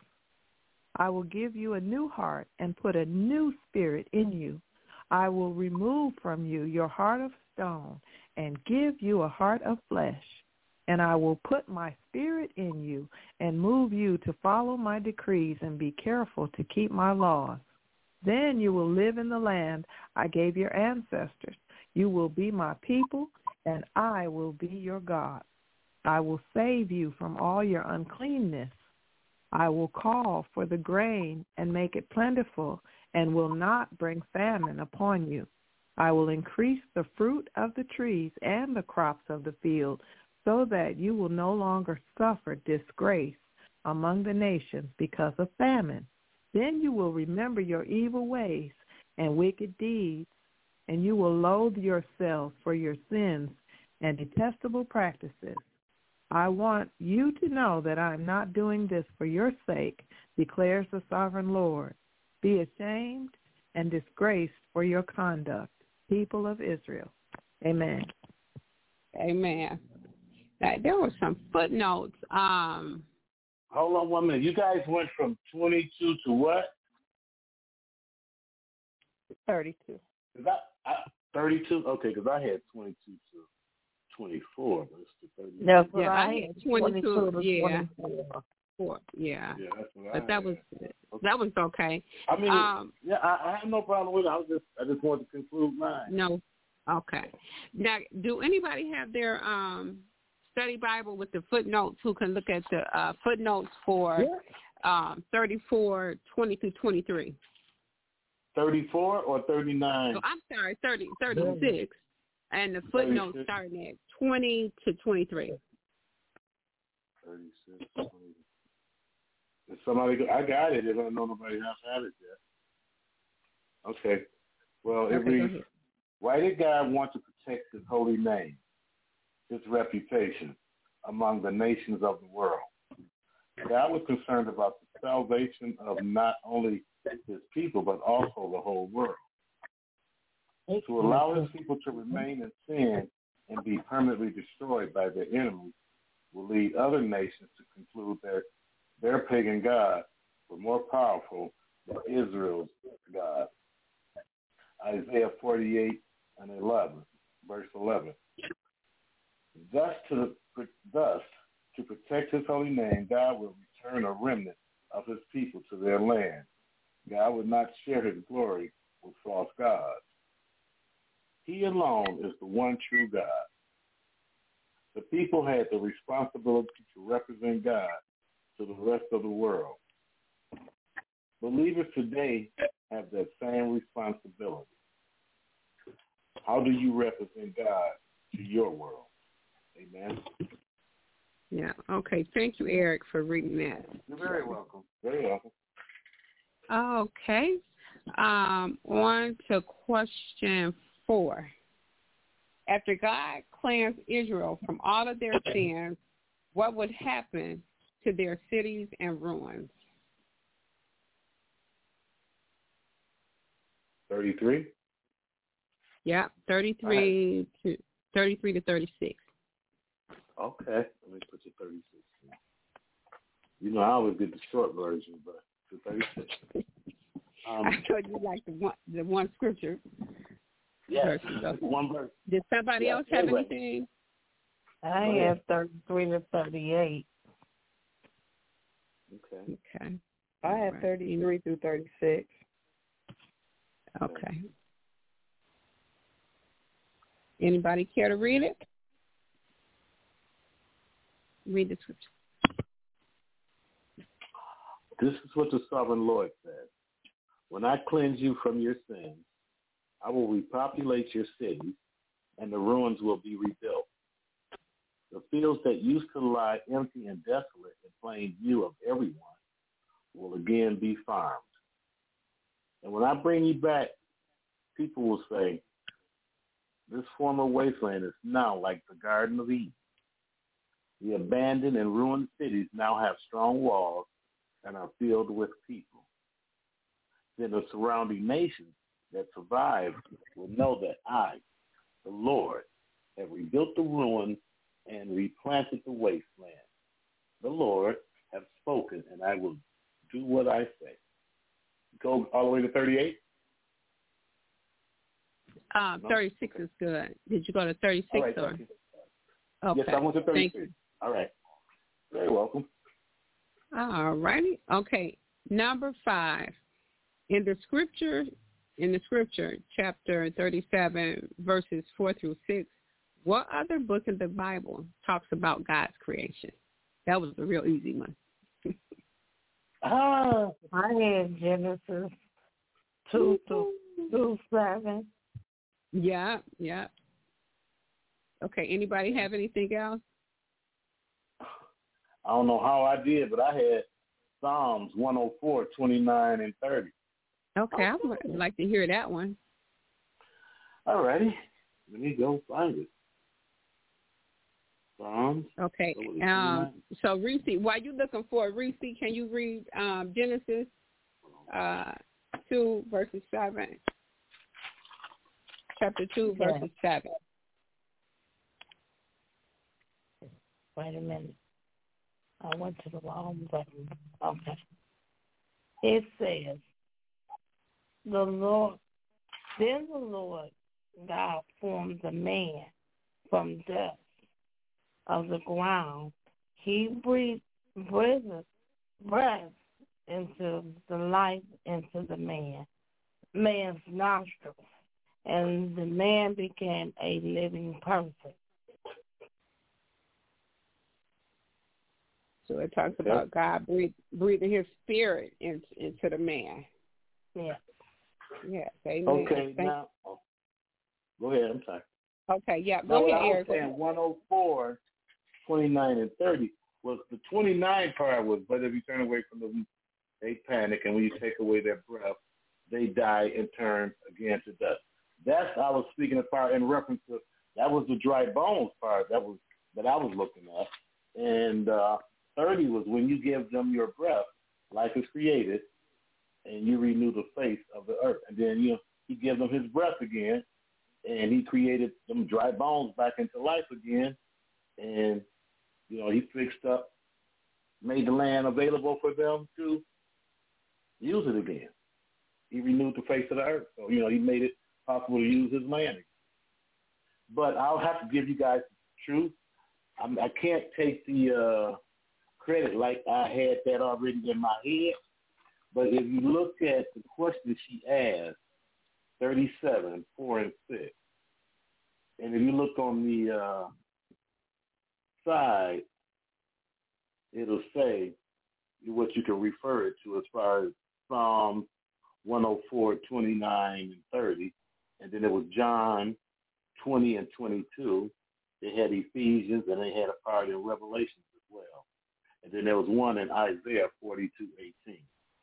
I will give you a new heart and put a new spirit in you. I will remove from you your heart of stone and give you a heart of flesh. And I will put my spirit in you and move you to follow my decrees and be careful to keep my laws. Then you will live in the land I gave your ancestors. You will be my people, and I will be your God. I will save you from all your uncleanness. I will call for the grain and make it plentiful, and will not bring famine upon you. I will increase the fruit of the trees and the crops of the field, so that you will no longer suffer disgrace among the nations because of famine. Then you will remember your evil ways and wicked deeds, and you will loathe yourselves for your sins and detestable practices. I want you to know that I am not doing this for your sake, declares the sovereign Lord. Be ashamed and disgraced for your conduct, people of Israel. Amen. Amen. Now, there were some footnotes. Um, Hold on one minute. You guys went from twenty-two to what? thirty-two. Is that I, thirty-two? Okay, because I had twenty-two to twenty-four, but it's to thirty-two. That's what yeah, I, I had. twenty-two. twenty-two Yeah. twenty-four. Yeah. Yeah, that's what but I that had. was Okay. that was okay. I mean, um, yeah, I, I have no problem with it. I was just, I just wanted to conclude mine. No. Okay. Now, do anybody have their um, study Bible with the footnotes who can look at the uh, footnotes for Yeah. um, thirty-four, twenty through twenty-three? thirty-four or thirty-nine? So I'm sorry, thirty, thirty-six. And the footnotes thirty-six. starting at twenty to twenty-three. thirty-six, twenty. If somebody, go, I got it. If I know nobody else has it yet. Okay. Well, it Okay, reads, why did God want to protect his holy name, his reputation among the nations of the world? God was concerned about the salvation of not only his people, but also the whole world. To allow his people to remain in sin and be permanently destroyed by their enemies will lead other nations to conclude that their pagan gods were more powerful than Israel's God. Isaiah forty-eight and eleven, verse eleven. Thus to, thus, to protect his holy name, God will return a remnant of his people to their land. God will not share his glory with false gods. He alone is the one true God. The people had the responsibility to represent God to the rest of the world. Believers today have that same responsibility. How do you represent God to your world? Amen. Yeah. Okay. Thank you, Eric, for reading that. You're very welcome. Very welcome. Okay. Um, on to question four. After God cleansed Israel from all of their sins, what would happen to their cities and ruins. thirty-three? Yeah, thirty-three right. to thirty-three to thirty-six. Okay, let me put you thirty-six. You know, I always get the short version, but to thirty-six. Um, I told you like the one, the one scripture. Yes, one verse. Did somebody yeah, else have anyway. anything? I have thirty-three to thirty-eight. Okay. Okay. I have right. thirty-three through thirty-six. Okay. Anybody care to read it? Read the scripture. This is what the sovereign Lord says. When I cleanse you from your sins, I will repopulate your cities, and the ruins will be rebuilt. The fields that used to lie empty and desolate in plain view of everyone will again be farmed. And when I bring you back, people will say, this former wasteland is now like the Garden of Eden. The abandoned and ruined cities now have strong walls and are filled with people. Then the surrounding nations that survive will know that I, the Lord, have rebuilt the ruins and replanted the wasteland. The Lord have spoken, and I will do what I say. Go all the way to thirty-eight? Um, no? thirty-six is good. Did you go to thirty-six? All right, or? Okay. Yes, I went to thirty-six. All right. Very welcome. All righty. Okay. Number five. In the scripture, in the scripture, chapter thirty-seven, verses four through six, what other book in the Bible talks about God's creation? That was a real easy one. Ah, I had Genesis two through seven. Yeah, yeah. Okay. Anybody have anything else? I don't know how I did, but I had Psalms one oh four, twenty-nine, and thirty. Okay, I would like to hear that one. All righty. Let me go find it. Psalms. Okay. Um, so, Reese, while you're looking for it, Reese, can you read um, Genesis uh, two, verses seven? Chapter two, yeah. verses seven. Wait a minute. I went to the wrong button. Okay. It says, the Lord, then the Lord God formed the man from dust of the ground. He breathed breathed breath into the life into the man, man's nostrils, and the man became a living person. So it talks about God breathe, breathing his spirit in, into the man. Yeah. Yeah. Amen. Okay, Thank now, oh, go ahead. I'm sorry. Okay, yeah. Go now, ahead, I Eric. was saying one oh four, twenty-nine, and thirty was the twenty-nine part was, but if you turn away from them, they panic, and when you take away their breath, they die and turn again to dust. That's I was speaking about in reference to, that was the dry bones part that was that I was looking at. And uh, thirty was when you give them your breath, life is created, and you renew the face of the earth. And then you know, he gives them his breath again, and he created them dry bones back into life again. And, you know, he fixed up, made the land available for them to use it again. He renewed the face of the earth. So, you know, he made it possible to use his land again. But I'll have to give you guys the truth. I'm, I can't take the uh, credit like I had that already in my head. But if you look at the question she asked, thirty-seven, four, and six, and if you look on the uh, side, it'll say what you can refer it to as far as Psalm one oh four, twenty-nine, and thirty. And then it was John twenty and twenty-two. They had Ephesians, and they had a part in Revelations as well. And then there was one in Isaiah forty-two, eighteen.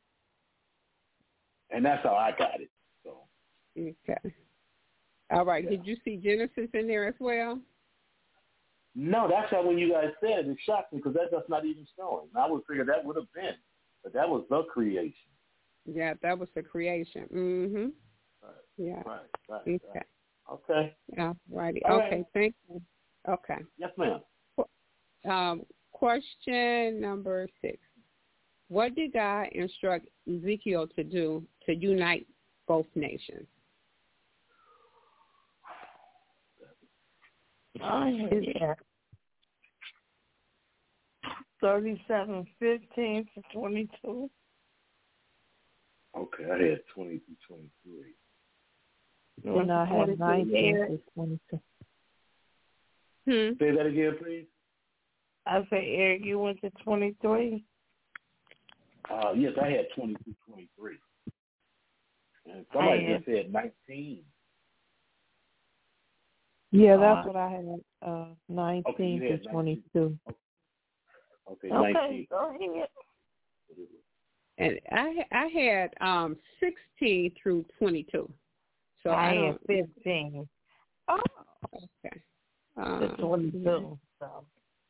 And that's how I got it. So. Okay. All right. Yeah. Did you see Genesis in there as well? No, that's how when you guys said it, it shocked me because that, that's not even showing. I would figure that would have been, but that was the creation. Yeah, that was the creation. Mm-hmm. Right. Yeah. Right. Right. Okay. Right. Okay. Yeah, righty. All okay, right. thank you. Okay. Yes, ma'am. Um, question number six. What did God instruct Ezekiel to do to unite both nations? Oh, yeah. thirty-seven fifteen to twenty-two. Okay, I had twenty through twenty-three. And I had nineteen to twenty-two. Hmm. Say that again, please. I said, Eric, you went to twenty-three? Uh, yes, I had twenty through twenty-three. And somebody just said nineteen. Yeah, that's uh, what I had, uh, nineteen okay, to twenty-two. Okay, okay, nineteen. Go ahead. And I I had um sixteen through twenty-two. So I, I don't, had fifteen. Oh, okay. Um, to twenty-two. So.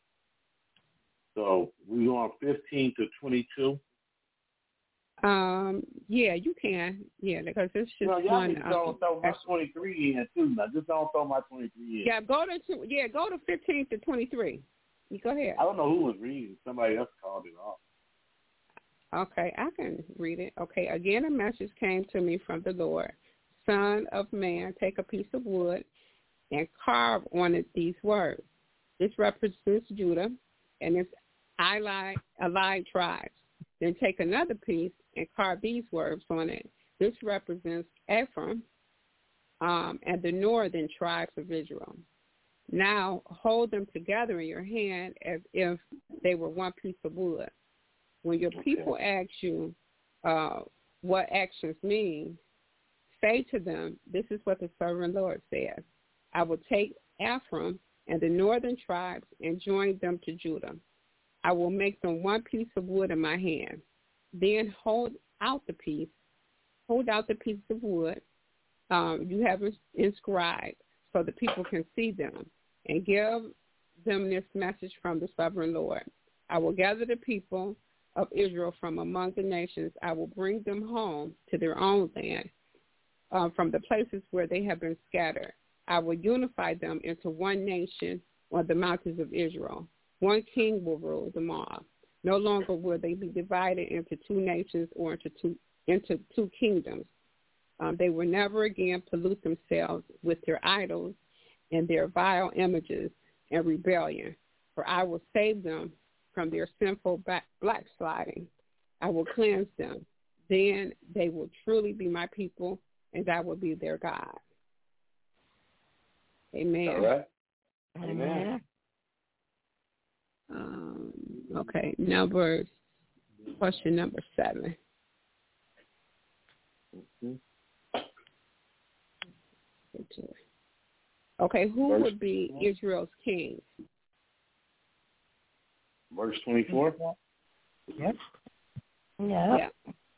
So we on fifteen to twenty-two. Um, yeah, you can. Yeah, because it's just no, y'all one. need to um, throw my twenty-three in too. Now, just don't throw my twenty-three in. Yeah, go to two, yeah, go to fifteen to twenty-three. You go ahead. I don't know who was reading. Somebody else called it off. Okay, I can read it. Okay, again, a message came to me from the Lord. Son of man, take a piece of wood and carve on it these words. This represents Judah and its allied, allied tribes. Then take another piece and carve these words on it. This represents Ephraim um, and the northern tribes of Israel. Now hold them together in your hand as if they were one piece of wood. When your people okay. ask you uh, what actions mean, say to them, this is what the sovereign Lord says. I will take Ephraim and the northern tribes and join them to Judah. I will make them one piece of wood in my hand. Then hold out the piece, hold out the piece of wood um, you have inscribed so the people can see them, and give them this message from the sovereign Lord. I will gather the people of Israel from among the nations. I will bring them home to their own land uh, from the places where they have been scattered. I will unify them into one nation on the mountains of Israel. One king will rule them all. No longer will they be divided into two nations or into two, into two kingdoms. Um, they will never again pollute themselves with their idols and their vile images and rebellion, for I will save them from their sinful back, backsliding. I will cleanse them. Then they will truly be my people, and I will be their God. Amen. All right. Amen. Um, okay, number, question number seven. Mm-hmm. Okay, who Verse, would be Israel's king? Verse twenty-four? Yep. Yeah. yeah.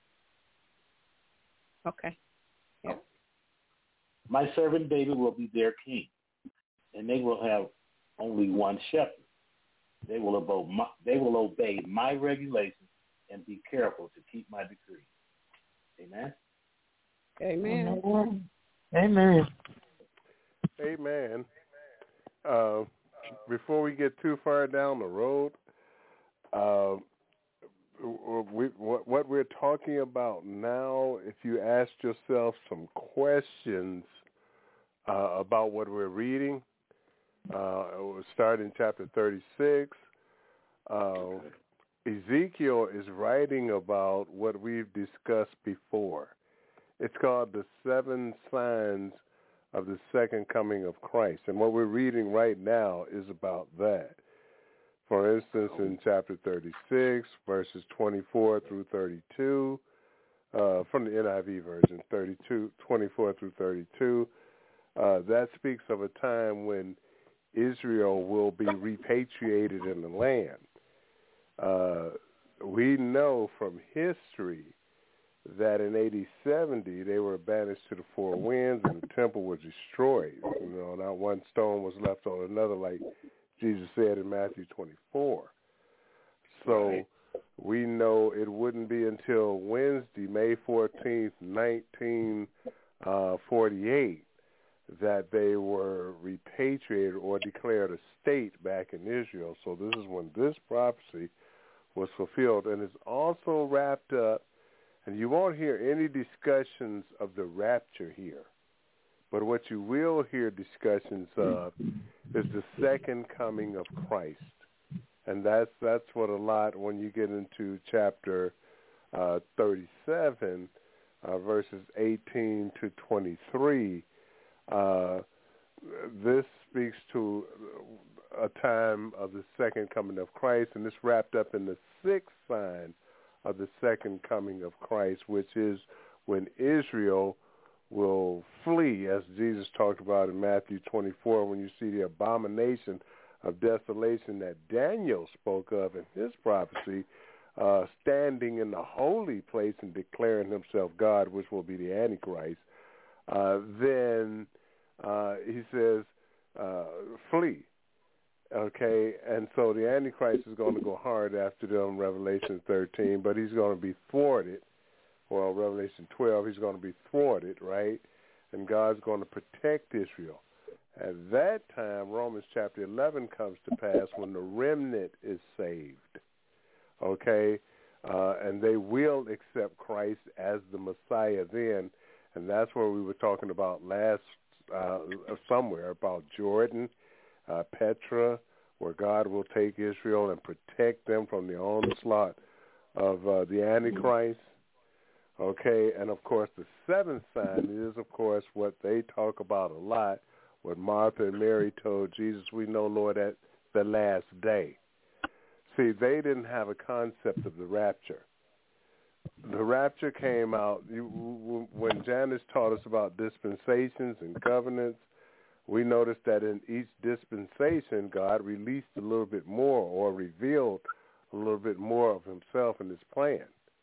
Okay. Yeah. My servant David will be their king, and they will have only one shepherd. They will obey my, they will obey my regulations and be careful to keep my decrees. Amen? Amen. Amen. Amen. Amen. Uh, before we get too far down the road, uh, we, what, what we're talking about now, if you ask yourself some questions uh, about what we're reading, uh, we'll start in chapter thirty-six. Uh, Ezekiel is writing about what we've discussed before. It's called the seven signs of the second coming of Christ. And what we're reading right now is about that. For instance, in chapter thirty-six, verses twenty-four through thirty-two, uh, from the N I V version, thirty-two, twenty-four through thirty-two, uh, that speaks of a time when Israel will be repatriated in the land. Uh, we know from history that in A D seventy they were banished to the four winds and the temple was destroyed. You know, not one stone was left on another, like Jesus said in Matthew twenty-four. So right. we know it wouldn't be until Wednesday, May fourteenth, nineteen forty-eight, that they were repatriated or declared a state back in Israel. So this is when this prophecy was fulfilled. And it's also wrapped up, and you won't hear any discussions of the rapture here. But what you will hear discussions of is the second coming of Christ. And that's that's what a lot, when you get into chapter uh, thirty-seven, uh, verses eighteen to twenty-three, uh, this speaks to a time of the second coming of Christ, and it's wrapped up in the sixth sign of the second coming of Christ, which is when Israel will flee, as Jesus talked about in Matthew twenty-four, when you see the abomination of desolation that Daniel spoke of in his prophecy, uh, standing in the holy place and declaring himself God, which will be the Antichrist. Uh, then uh, he says, uh, flee. Okay, and so the Antichrist is going to go hard after them, Revelation thirteen, but he's going to be thwarted. Well, Revelation twelve, he's going to be thwarted, right? And God's going to protect Israel. At that time, Romans chapter eleven comes to pass when the remnant is saved, okay? Uh, and they will accept Christ as the Messiah then, and that's where we were talking about last, uh, somewhere, about Jordan, uh, Petra, where God will take Israel and protect them from the onslaught of uh, the Antichrist. Okay, and of course the seventh sign is, of course, what they talk about a lot, what Martha and Mary told Jesus, we know, Lord, at the last day. See, they didn't have a concept of the rapture. The rapture came out, you, when Janice taught us about dispensations and covenants, we noticed that in each dispensation, God released a little bit more or revealed a little bit more of himself and his plan.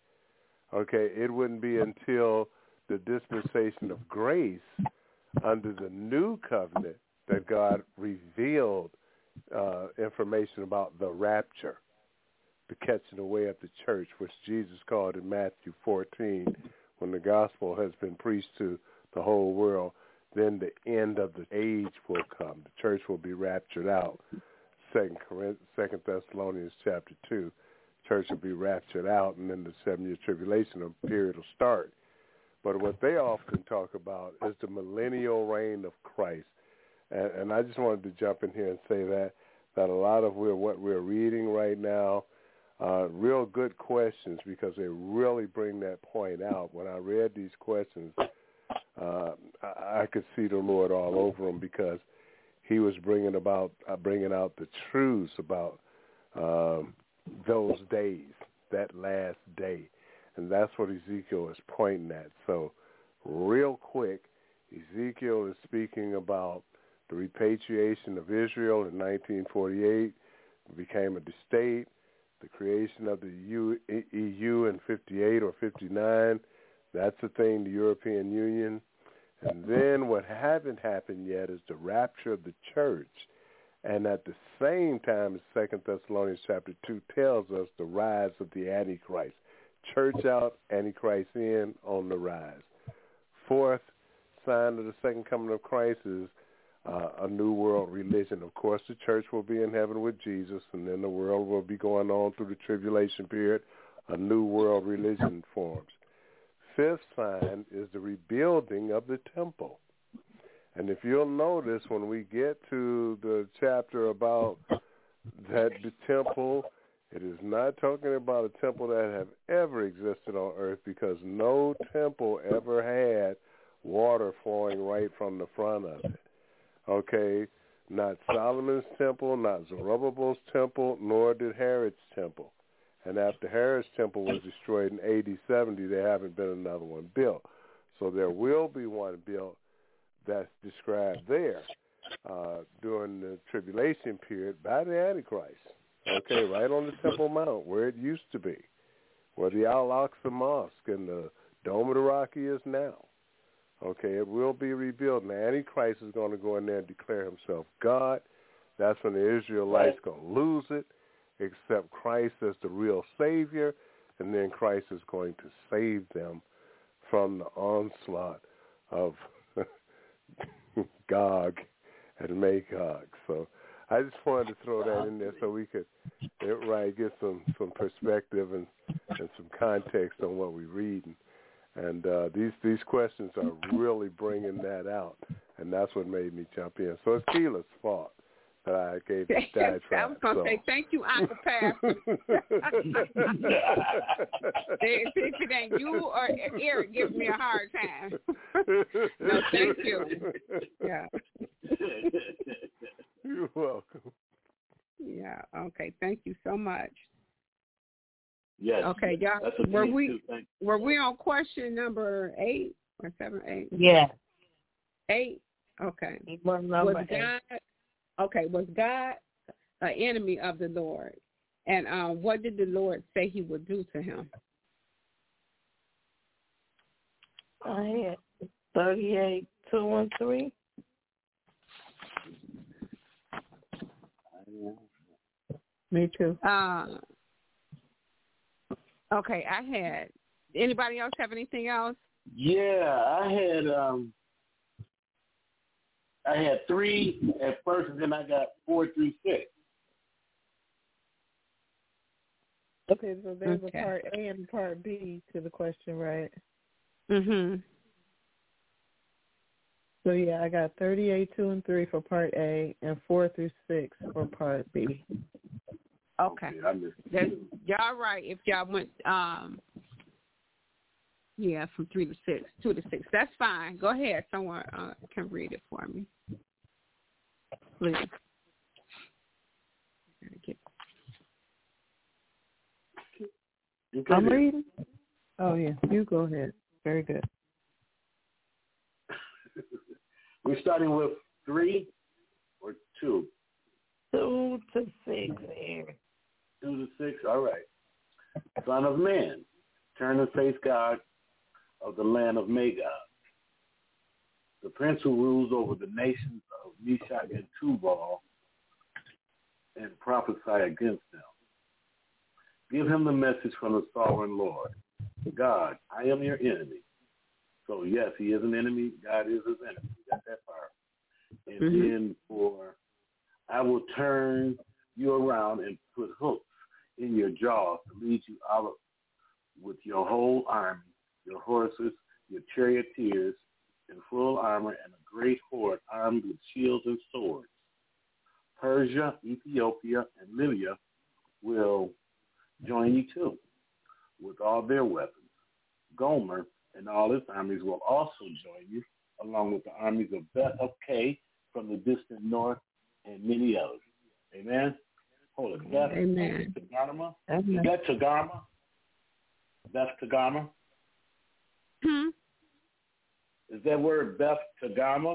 Okay, it wouldn't be until the dispensation of grace under the new covenant that God revealed uh, information about the rapture, the catching away of the church, which Jesus called in Matthew fourteen, when the gospel has been preached to the whole world, then the end of the age will come. The church will be raptured out. Second Thessalonians chapter two. Church will be raptured out, and then the seven-year tribulation period will start. But what they often talk about is the millennial reign of Christ. And, and I just wanted to jump in here and say that that a lot of we're, what we're reading right now, uh, real good questions, because they really bring that point out. When I read these questions, uh, I, I could see the Lord all over them, because he was bringing about uh, bringing out the truths about um, those days, that last day. And that's what Ezekiel is pointing at. So real quick, Ezekiel is speaking about the repatriation of Israel in nineteen forty-eight. It became a state, the creation of the E U in fifty-eight or fifty-nine. That's the thing, the European Union. And then what hasn't happened yet is the rapture of the church. And at the same time, as Second Thessalonians chapter two tells us, the rise of the Antichrist. Church out, Antichrist in, on the rise. Fourth sign of the second coming of Christ is uh, a new world religion. Of course, the church will be in heaven with Jesus, and then the world will be going on through the tribulation period. A new world religion forms. Fifth sign is the rebuilding of the temple. And if you'll notice, when we get to the chapter about that the temple, it is not talking about a temple that have ever existed on earth, because no temple ever had water flowing right from the front of it. Okay? Not Solomon's temple, not Zerubbabel's temple, nor did Herod's temple. And after Herod's temple was destroyed in A D seventy, there haven't been another one built. So there will be one built that's described there uh, during the tribulation period by the Antichrist. Okay, right on the Temple Mount, where it used to be, where the Al-Aqsa Mosque and the Dome of the Rock is now. Okay, it will be rebuilt. And the Antichrist is going to go in there and declare himself God. that's when the Israelites going to lose it, accept Christ as the real Savior, and then Christ is going to save them from the onslaught of Gog and Magog. So I just wanted to throw that in there so we could, right, get some, some perspective and, and some context on what we're reading. And uh, these these questions are really bringing that out, and that's what made me jump in. So it's Keela's fault that I gave the diatribe. I was going to so. say, thank you, Uncle Pastor. If it ain't you or Eric giving me a hard time. No, thank you. Yeah. You're welcome. Yeah, okay. Thank you so much. Yes. Okay, y'all. Were we were we on question number eight or seven, eight? Yeah. Eight? Okay. Was number was God eight. Okay, was God an enemy of the Lord? And um, what did the Lord say he would do to him? I had thirty-eight, two, and three. Me too. Uh, okay, I had. Anybody else have anything else? Yeah, I had um, I had three at first, and then I got four through six. Okay, so there's Okay. a part A and part B to the question, right? Mhm. So yeah, I got thirty-eight, two, and three for part A, and four through six for part B. Okay. I missed That's, y'all right. If y'all went, um, yeah, from three to six, two to six. That's fine. Go ahead. Someone uh, can read it for me, please. Get... Okay, I'm then. reading. Oh yeah, you go ahead. Very good. We're starting with three or two. Two to six, Eric. Two to six. All right. Son of man, turn and face God of the land of Magog, the prince who rules over the nations of Meshach and Tubal, and prophesy against them. Give him the message from the sovereign Lord. God, I am your enemy. So yes, he is an enemy. God is his enemy. We got that part. And Mm-hmm. then for, I will turn you around and put hooks in your jaws to lead you out with your whole army, your horses, your charioteers in full armor, and a great horde armed with shields and swords. Persia, Ethiopia, and Libya will join you too, with all their weapons. Gomer and all his armies will also join you, along with the armies of Beth of K from the distant north and many others. Amen? Hold it. Beth Amen. Togarmah? Amen. Is that Togarmah? Beth Togarmah? Hmm. Is that word Beth Togarmah?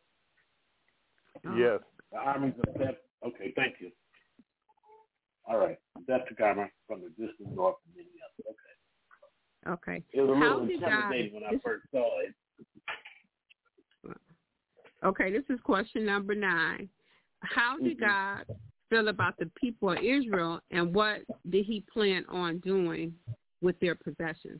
Yes. The armies of Beth. Okay, thank you. All right. Beth Togarmah from the distant north and many others. Okay. Okay. It was a How little did God? intimidating when I This, first saw it. okay, this is question number nine. How did God feel about the people of Israel, and what did he plan on doing with their possessions?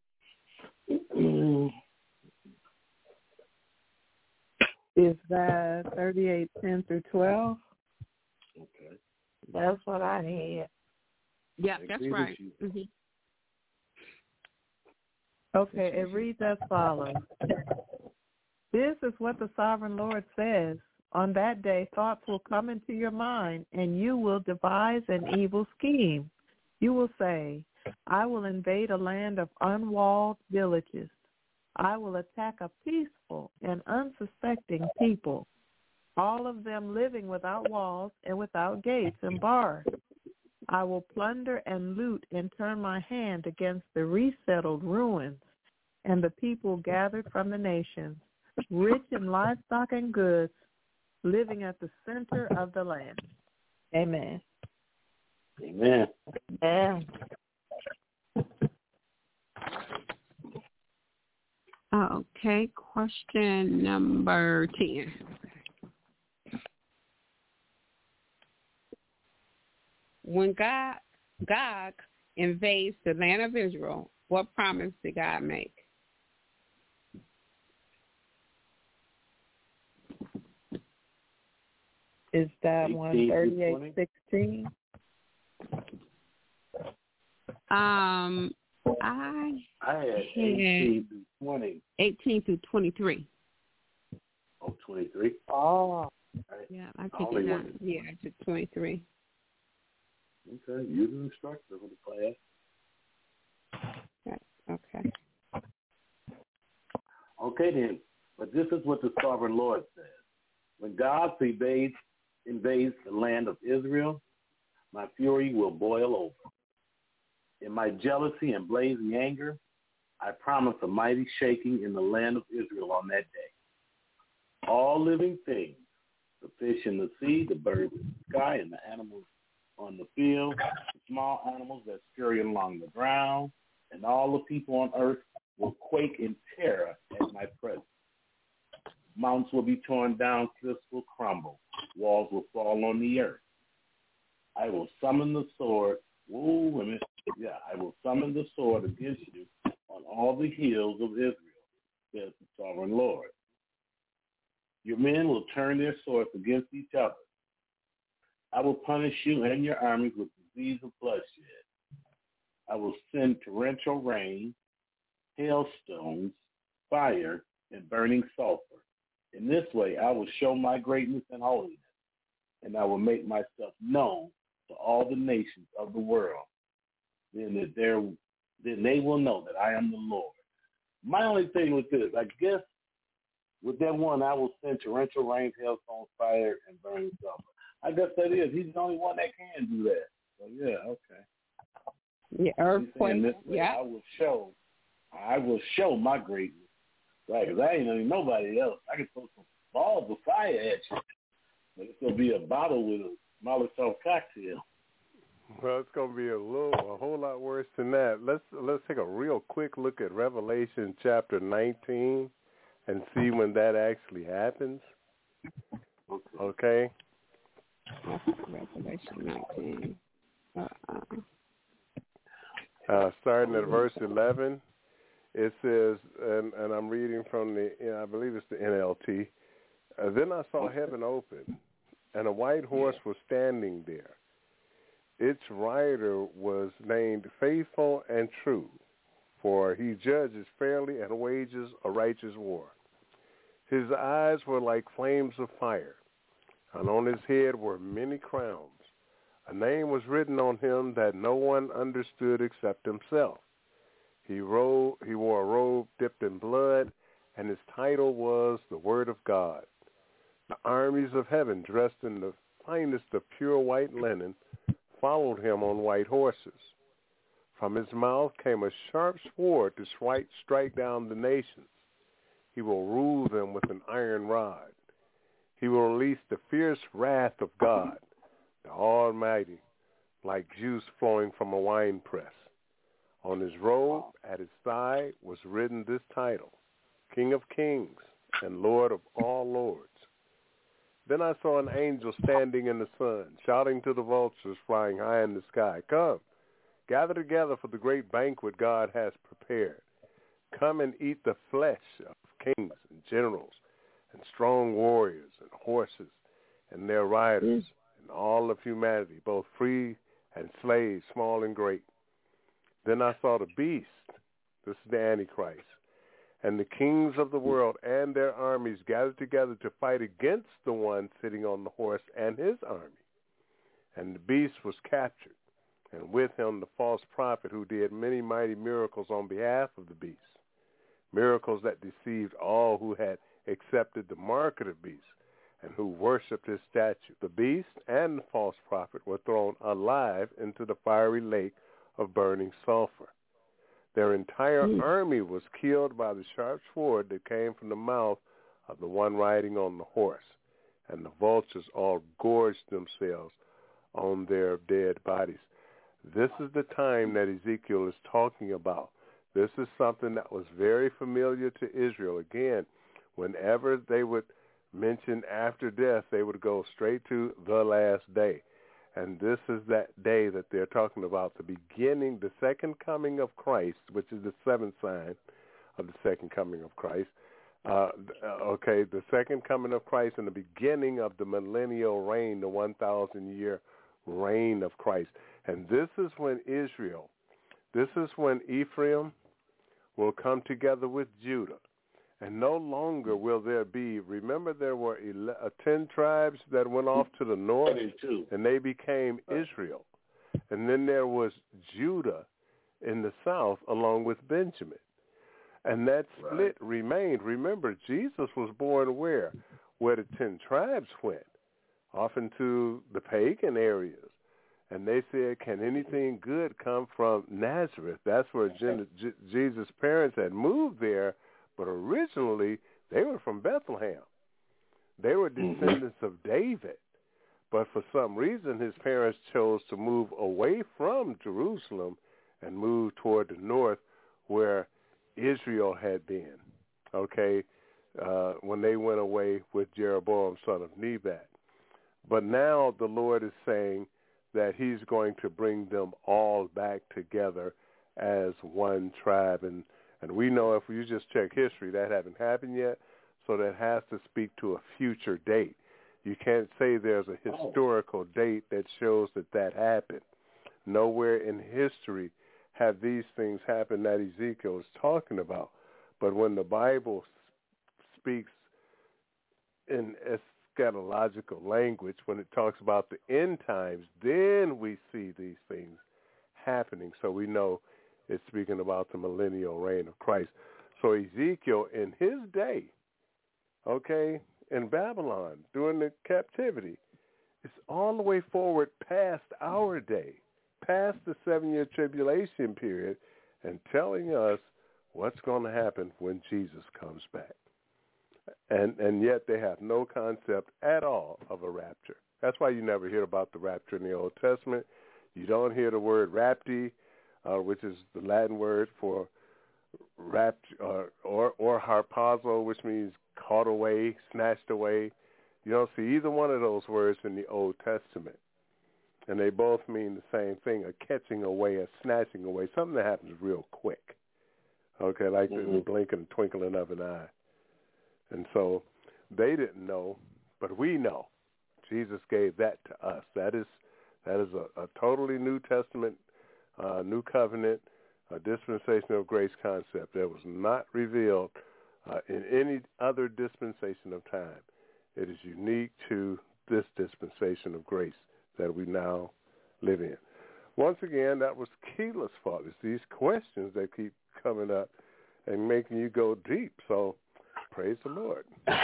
Is that thirty-eight, ten through twelve? Okay. That's what I had. Yeah, I that's agree with right. you. Mm-hmm. Okay, it reads as follows. This is what the sovereign Lord says. On that day, thoughts will come into your mind, and you will devise an evil scheme. You will say, I will invade a land of unwalled villages. I will attack a peaceful and unsuspecting people, all of them living without walls and without gates and bars. I will plunder and loot and turn my hand against the resettled ruins and the people gathered from the nations, rich in livestock and goods, living at the center of the land. Amen. Amen. Yeah. Okay, question number ten. when God, God invades the land of Israel, what promise did God make? Is that one thirty-eight sixteen? Um, I, I had eighteen through twenty. eighteen through twenty-three. Oh, twenty-three? Oh. Yeah, I took it down. Yeah, I took twenty-three. Okay, you're the instructor for the class. Okay. Okay, then. But this is what the sovereign Lord says. When God invades, invades the land of Israel, my fury will boil over. In my jealousy and blazing anger, I promise a mighty shaking in the land of Israel on that day. All living things, the fish in the sea, the birds in the sky, and the animals on the field, the small animals that scurry along the ground, and all the people on earth will quake in terror at my presence. Mountains will be torn down, cliffs will crumble, walls will fall on the earth. I will summon the sword. Whoa, women. Yeah, I will summon the sword against you on all the hills of Israel, says the sovereign Lord. Your men will turn their swords against each other. I will punish you and your armies with disease of bloodshed. I will send torrential rain, hailstones, fire, and burning sulfur. In this way, I will show my greatness and holiness, and I will make myself known to all the nations of the world. Then that there, then they will know that I am the Lord. My only thing with this, I guess, with that one, I will send torrential rain, hailstones, fire, and burning sulfur. I guess that is. He's the only one that can do that. So yeah, okay. Yeah, earthquake. Yeah. I will show. I will show my greatness. Right, because I ain't know nobody else. I can throw some balls of fire at you. But it's gonna be a bottle with a Molotov cocktail. Well, it's gonna be a little, a whole lot worse than that. Let's let's take a real quick look at Revelation chapter nineteen and see when that actually happens. Okay. Revelation nineteen. Uh-uh. Uh, starting at verse eleven, it says, and, and I'm reading from the, you know, I believe it's the N L T. Uh, then I saw heaven open, and a white horse was standing there. Its rider was named Faithful and True, for he judges fairly and wages a righteous war. His eyes were like flames of fire, and on his head were many crowns. A name was written on him that no one understood except himself. He, ro- he wore a robe dipped in blood, and his title was the Word of God. The armies of heaven, dressed in the finest of pure white linen, followed him on white horses. From his mouth came a sharp sword to strike, strike down the nations. He will rule them with an iron rod. He will release the fierce wrath of God, the Almighty, like juice flowing from a winepress. On his robe at his thigh was written this title, King of Kings and Lord of all lords. Then I saw an angel standing in the sun, shouting to the vultures flying high in the sky, "Come, gather together for the great banquet God has prepared. Come and eat the flesh of kings and generals and strong warriors and horses and their riders and all of humanity, both free and slaves, small and great." Then I saw the beast, this is the Antichrist, and the kings of the world and their armies gathered together to fight against the one sitting on the horse and his army. And the beast was captured, and with him the false prophet who did many mighty miracles on behalf of the beast, miracles that deceived all who had accepted the mark of the beast and who worshipped his statue. The beast and the false prophet were thrown alive into the fiery lake of burning sulfur. Their entire mm. army was killed by the sharp sword that came from the mouth of the one riding on the horse, and the vultures all gorged themselves on their dead bodies. This is the time that Ezekiel is talking about. This is something that was very familiar to Israel. Again, whenever they would mention after death, they would go straight to the last day. And this is that day that they're talking about, the beginning, the second coming of Christ, which is the seventh sign of the second coming of Christ. Uh, okay, the second coming of Christ and the beginning of the millennial reign, the one thousand year reign of Christ. And this is when Israel, this is when Ephraim will come together with Judah. And no longer will there be, remember there were eleven, uh, ten tribes that went off to the north, and they became Israel. And then there was Judah in the south along with Benjamin. And that split right. remained. Remember, Jesus was born where? Where the ten tribes went, off into the pagan areas. And they said, can anything good come from Nazareth? That's where J- J- Jesus' parents had moved there, but originally they were from Bethlehem. They were descendants mm-hmm. of David. But for some reason, his parents chose to move away from Jerusalem and move toward the north where Israel had been, okay, uh, when they went away with Jeroboam, son of Nebat. But now the Lord is saying that he's going to bring them all back together as one tribe. And, and we know if you just check history, that hasn't happened yet, so that has to speak to a future date. You can't say there's a historical date that shows that that happened. Nowhere in history have these things happened that Ezekiel is talking about. But when the Bible speaks in eschatological language, when it talks about the end times, then we see these things happening. So we know it's speaking about the millennial reign of Christ. So Ezekiel, in his day, okay, in Babylon, during the captivity, it's all the way forward past our day, past the seven-year tribulation period, and telling us what's going to happen when Jesus comes back. And and yet they have no concept at all of a rapture. That's why you never hear about the rapture in the Old Testament. You don't hear the word rapti, uh, which is the Latin word for rapt, uh, or, or harpazo, which means caught away, snatched away. You don't see either one of those words in the Old Testament. And they both mean the same thing, a catching away, a snatching away, something that happens real quick. Okay, like mm-hmm. the blink and twinkling of an eye. And so they didn't know, but we know. Jesus gave that to us. That is that is a, a totally New Testament, uh, New Covenant, a dispensation of grace concept that was not revealed uh, in any other dispensation of time. It is unique to this dispensation of grace that we now live in. Once again, that was Keela's fault. It's these questions that keep coming up and making you go deep. So praise the Lord.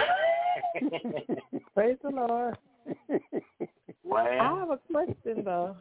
Praise the Lord. Wow. I have a question, though.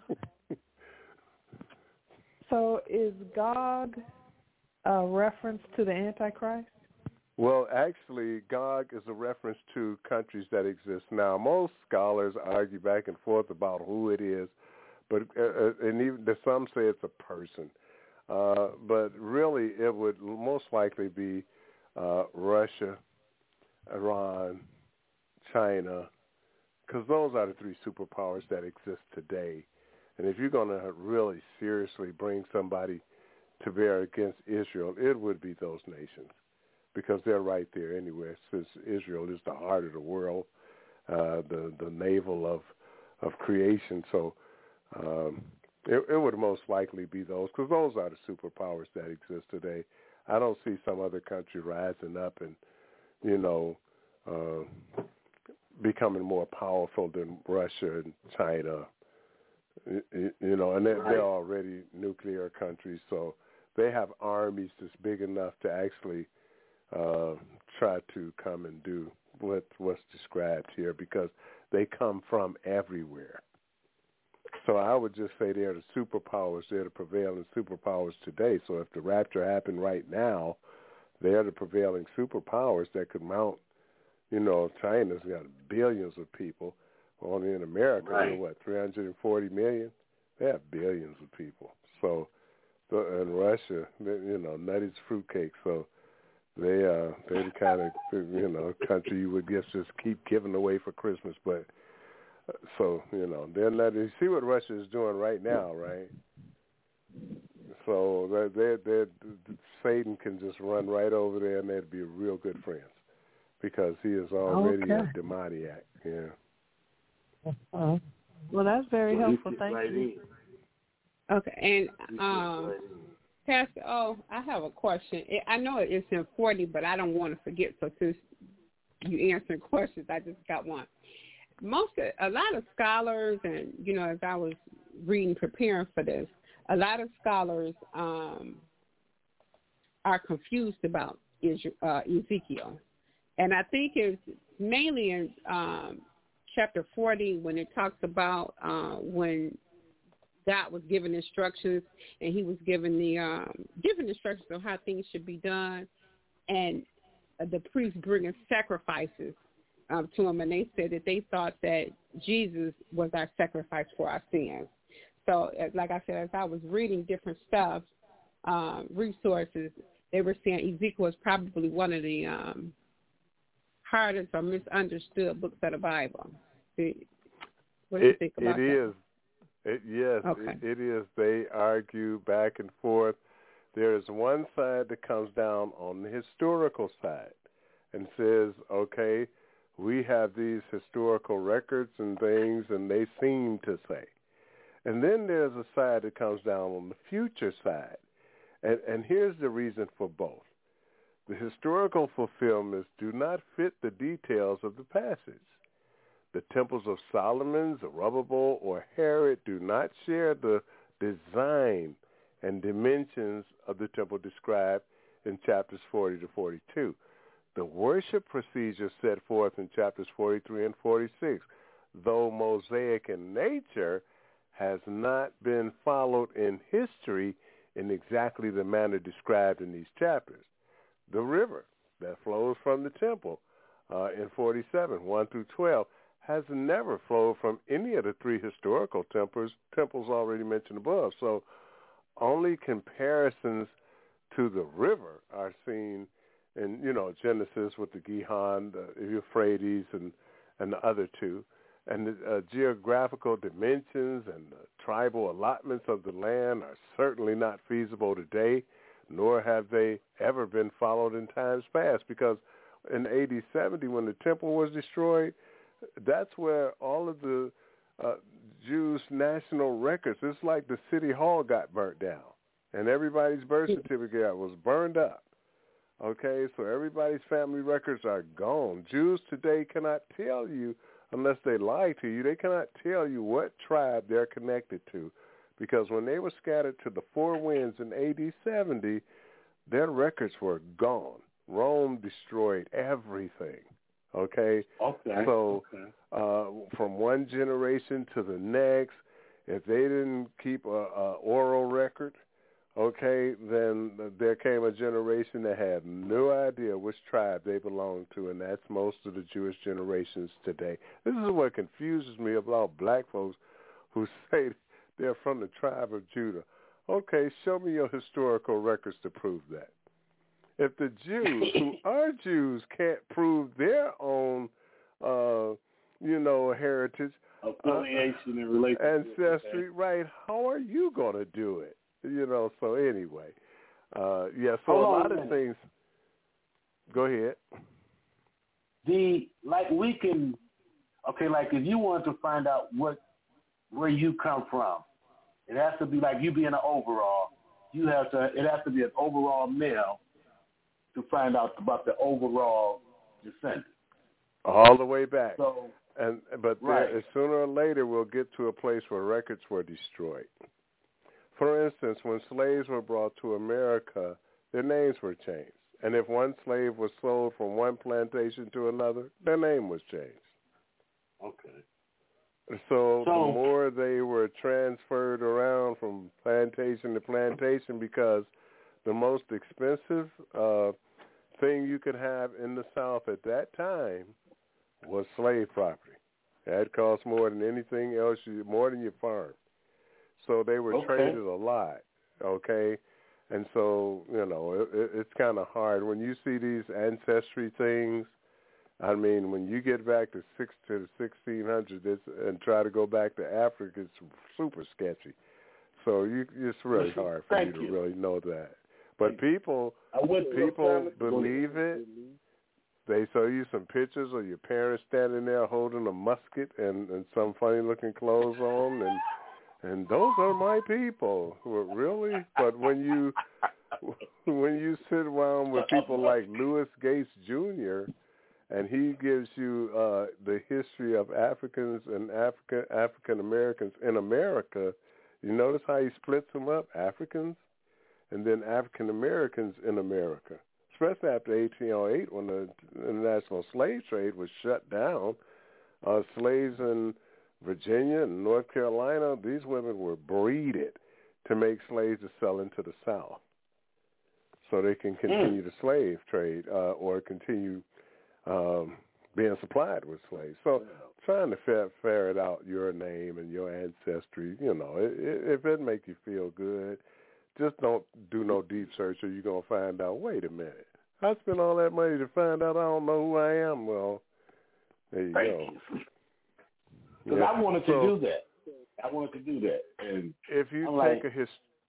So is Gog a reference to the Antichrist? Well, actually, Gog is a reference to countries that exist now. Most scholars argue back and forth about who it is, but uh, and even some say it's a person. Uh, but really, it would most likely be uh, Russia, Iran, China, because those are the three superpowers that exist today. And if you're going to really seriously bring somebody to bear against Israel, it would be those nations, because they're right there anywhere, since Israel is the heart of the world, uh, the the navel of of creation. So um, it, it would most likely be those, because those are the superpowers that exist today. I don't see some other country rising up and, you know, uh, becoming more powerful than Russia and China. You, you know, and they're, they're already nuclear countries, so they have armies that's big enough to actually Uh, try to come and do what what's described here, because they come from everywhere. So I would just say they're the superpowers. They're the prevailing superpowers today. So if the rapture happened right now, they're the prevailing superpowers that could mount. You know, China's got billions of people. Only in America, right. We're what, three hundred forty million? They have billions of people. So, so in Russia, you know, nutty's fruitcake. So They uh they're the kind of, you know, country you would guess just keep giving away for Christmas. But So, you know, they're not, you see what Russia is doing right now, right? So they they Satan can just run right over there and they'd be real good friends because he is already okay. a demoniac. Yeah. Uh-huh. Well, that's very well, helpful. Thank right you. In. Okay, and um, right Pastor, oh, I have a question. I know it's in forty, but I don't want to forget. So since you answering questions, I just got one. Most of, a lot of scholars, and you know, as I was reading, preparing for this, a lot of scholars um, are confused about uh, Ezekiel. And I think it's mainly in um, chapter forty when it talks about uh, when God was given instructions and he was given the um, given instructions on how things should be done, and uh, the priests bringing sacrifices um, to him, and they said that they thought that Jesus was our sacrifice for our sins. So, like I said, as I was reading different stuff, um, resources, they were saying Ezekiel is probably one of the um, hardest or misunderstood books of the Bible. What do you it, think about it that? Is. It, yes, okay. it, it is. They argue back and forth. There is one side that comes down on the historical side and says, okay, we have these historical records and things, and they seem to say. And then there's a side that comes down on the future side. And, and here's the reason for both. The historical fulfillments do not fit the details of the passage. The temples of Solomon, Zerubbabel, or Herod do not share the design and dimensions of the temple described in chapters forty to forty-two. The worship procedure set forth in chapters forty-three and forty-six, though Mosaic in nature, has not been followed in history in exactly the manner described in these chapters. The river that flows from the temple uh, in forty-seven, one through twelve, has never flowed from any of the three historical temples, temples already mentioned above. So only comparisons to the river are seen in, you know, Genesis with the Gihon, the Euphrates, and, and the other two. And the uh, geographical dimensions and the tribal allotments of the land are certainly not feasible today, nor have they ever been followed in times past, because in A D seventy, when the temple was destroyed, that's where all of the uh, Jews' national records, it's like the city hall got burnt down, and everybody's birth certificate was burned up. Okay, so everybody's family records are gone. Jews today cannot tell you, unless they lie to you, they cannot tell you what tribe they're connected to, because when they were scattered to the four winds in A D seventy, their records were gone. Rome destroyed everything. Okay? Okay. So okay. Uh, from one generation to the next, if they didn't keep a, a oral record, okay, then there came a generation that had no idea which tribe they belonged to, and that's most of the Jewish generations today. This is what confuses me about black folks who say they're from the tribe of Judah. Okay, show me your historical records to prove that. If the Jews, who are Jews, can't prove their own, uh, you know, heritage, affiliation uh, and relationship, ancestry, okay. right? How are you going to do it? You know. So anyway, uh, yeah. So Hold a lot a of things. Go ahead. The like we can, okay. Like if you want to find out what where you come from, it has to be like you being an overall. You have to. It has to be an overall male to find out about the overall descendant. All the way back. So, and but right. there, sooner or later we'll get to a place where records were destroyed. For instance, when slaves were brought to America, their names were changed. And if one slave was sold from one plantation to another, their name was changed. Okay. So, so the more they were transferred around from plantation to plantation, because the most expensive uh, thing you could have in the South at that time was slave property. That cost more than anything else, you, more than your farm. So they were okay. traded a lot, okay? And so, you know, it, it, it's kind of hard. When you see these ancestry things, I mean, when you get back to six to the sixteen hundreds and try to go back to Africa, it's super sketchy. So you, it's really hard for you to you. really know that. But people, people believe it. They show you some pictures of your parents standing there holding a musket and, and some funny-looking clothes on, and and those are my people. Really? But when you when you sit around with people like Louis Gates Junior and he gives you uh, the history of Africans and African African Americans in America, you notice how he splits them up: Africans and then African Americans in America. Especially after eighteen oh eight, when the international slave trade was shut down, uh, slaves in Virginia and North Carolina, these women were breeded to make slaves to sell into the South, so they can continue mm. the slave trade uh, or continue um, being supplied with slaves. So trying to fer- ferret out your name and your ancestry, you know, it, it, if it make you feel good, just don't do no deep search, or you're going to find out, wait a minute, I spent all that money to find out I don't know who I am. Well, there you Thank go. Because yeah. I wanted so, to do that. I wanted to do that. And if you I'm take like, a his,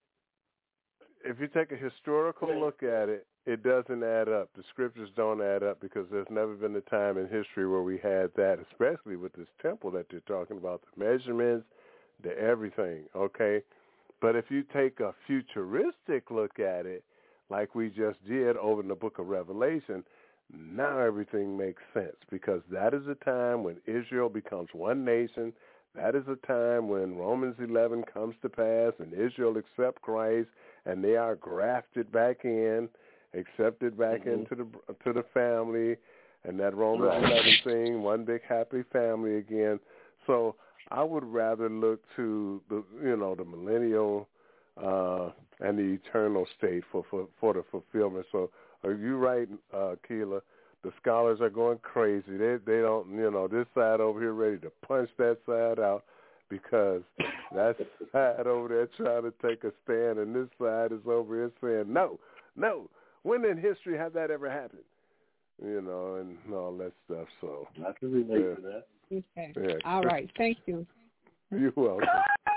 if you take a historical look at it, it doesn't add up. The scriptures don't add up, because there's never been a time in history where we had that, especially with this temple that you're talking about, the measurements, the everything, okay? But if you take a futuristic look at it, like we just did over in the book of Revelation, now everything makes sense, because that is a time when Israel becomes one nation. That is a time when Romans eleven comes to pass and Israel accept Christ, and they are grafted back in, accepted back mm-hmm. into the to the family, and that Romans right. eleven thing, one big happy family again. So I would rather look to the, you know, the millennial uh, and the eternal state for, for, for the fulfillment. So are you right, uh, Keela? The scholars are going crazy. They they don't, you know, this side over here ready to punch that side out, because that side over there trying to take a stand, and this side is over here saying, no, no. When in history has that ever happened? You know, and all that stuff. So I can relate yeah. to that. Okay. Yeah. All right. Thank you. You're welcome.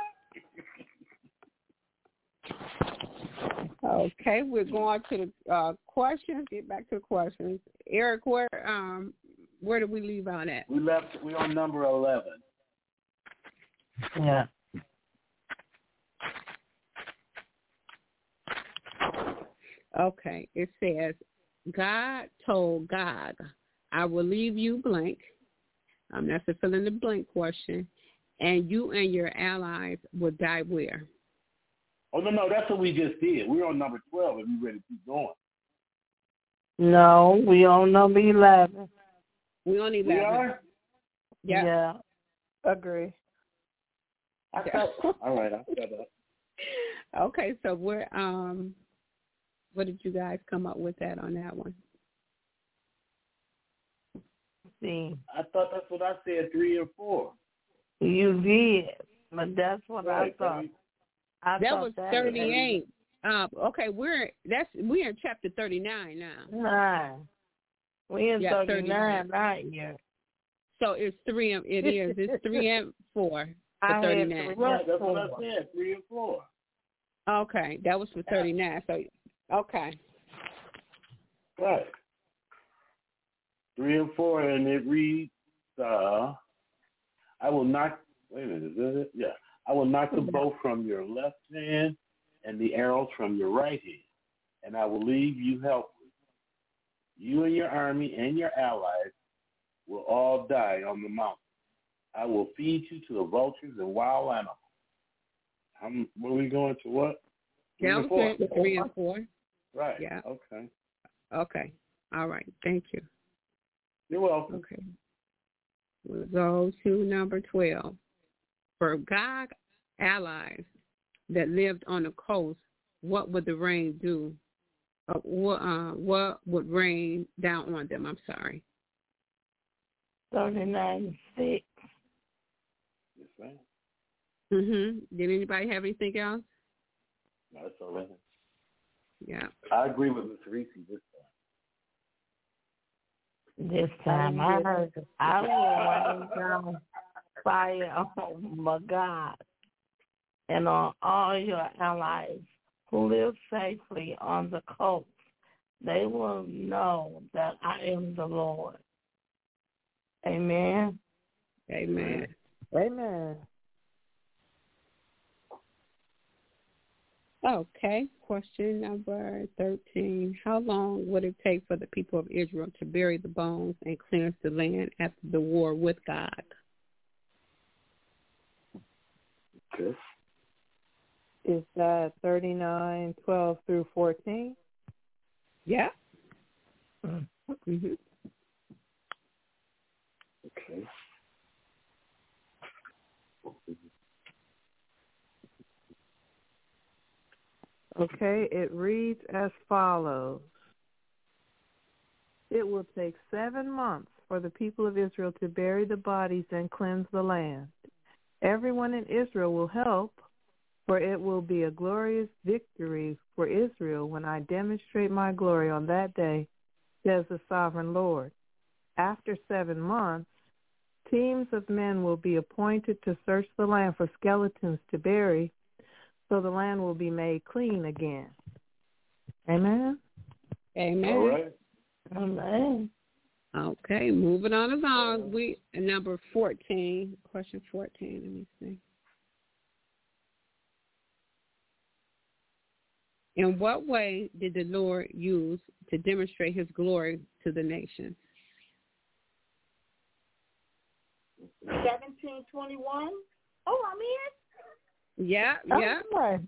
Okay, we're going to the uh, questions. Get back to the questions. Eric, where um where did we leave out at? We left. We on number eleven. Yeah. Okay. It says, God told Gog, I will leave you blank. Um, that's a fill in the blank question. And you and your allies will die where? Oh, no, no, that's what we just did. We're on number twelve, and we're ready to keep going. No, we on number eleven. We on eleven. We are? Yeah. Yeah. Agree. I thought, all right, I got that. Okay, so we're, um, what did you guys come up with that on that one? See. I thought that's what I said, three and four. You did, but that's what right, I thought. I that thought was that thirty-eight. Um, okay, we're that's we're in chapter thirty-nine now. Nine. We in yeah, thirty-nine, not yet. So it's three and it is. It's three and four for I thirty-nine. Right, that's what I said, three and four. Okay, that was for thirty-nine. So okay. Right. Three and four, and it reads, uh, I will knock, wait a minute, is it? Yeah. I will knock the bow from your left hand and the arrows from your right hand, and I will leave you helpless. You and your army and your allies will all die on the mountain. I will feed you to the vultures and wild animals. How, what are we going to what? Three and four. Three and four. Right. Yeah. Okay. Okay. All right. Thank you. You're welcome. Okay. We'll go to number twelve. For Gog allies that lived on the coast, what would the rain do? Uh, what, uh, what would rain down on them? I'm sorry. thirty-nine six. Yes, ma'am. Mm-hmm. Did anybody have anything else? No, that's all right. Yeah. I agree with Miz Reese this This time I heard I will rain down fire on my God and on all your allies who live safely on the coast. They will know that I am the Lord. Amen. Amen. Amen. Okay, question number thirteen. How long would it take for the people of Israel to bury the bones and cleanse the land after the war with God? Okay. Is that thirty-nine, twelve through fourteen? Yeah. Mm-hmm. Okay. Okay, it reads as follows. It will take seven months for the people of Israel to bury the bodies and cleanse the land. Everyone in Israel will help, for it will be a glorious victory for Israel when I demonstrate my glory on that day, says the sovereign Lord. After seven months, teams of men will be appointed to search the land for skeletons to bury, so the land will be made clean again. Amen? Amen. All right. Amen. Okay, moving on along. We number fourteen. Question fourteen. Let me see. In what way did the Lord use to demonstrate his glory to the nations? seventeen twenty-one. Oh, I'm in? Yeah, yeah. Okay.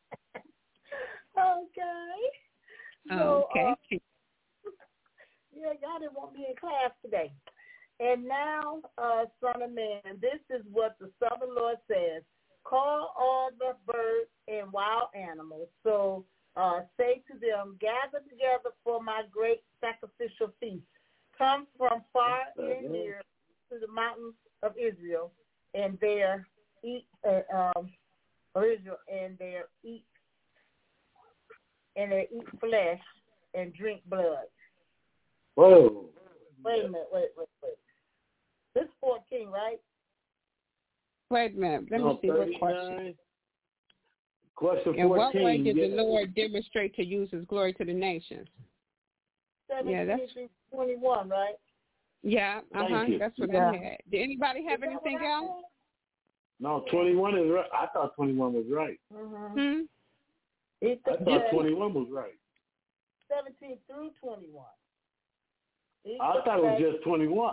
Okay. So, okay. Uh, yeah, y'all didn't want me in class today. And now, uh, son of man, this is what the sovereign Lord says. Call all the birds and wild animals. So uh, say to them, gather together for my great sacrificial feast. Come from far and near to the mountains of Israel, and there eat uh, um, Israel, and there eat and they eat flesh and drink blood. Whoa. Wait a minute, wait, wait, wait. This is fourteen, right? Wait a minute. Let no, me see what question. Question In fourteen. what way did yeah. the Lord demonstrate to use his glory to the nations? seventeen Yeah, that's through twenty-one, right? Yeah, uh huh. you. That's what Yeah. I had. Did anybody have Is that anything what I else? No, twenty-one is right. I thought twenty-one was right. said? Mhm. Hmm. It I thought says twenty-one was right. seventeen through twenty-one. Eat I the thought it was flesh. just twenty-one.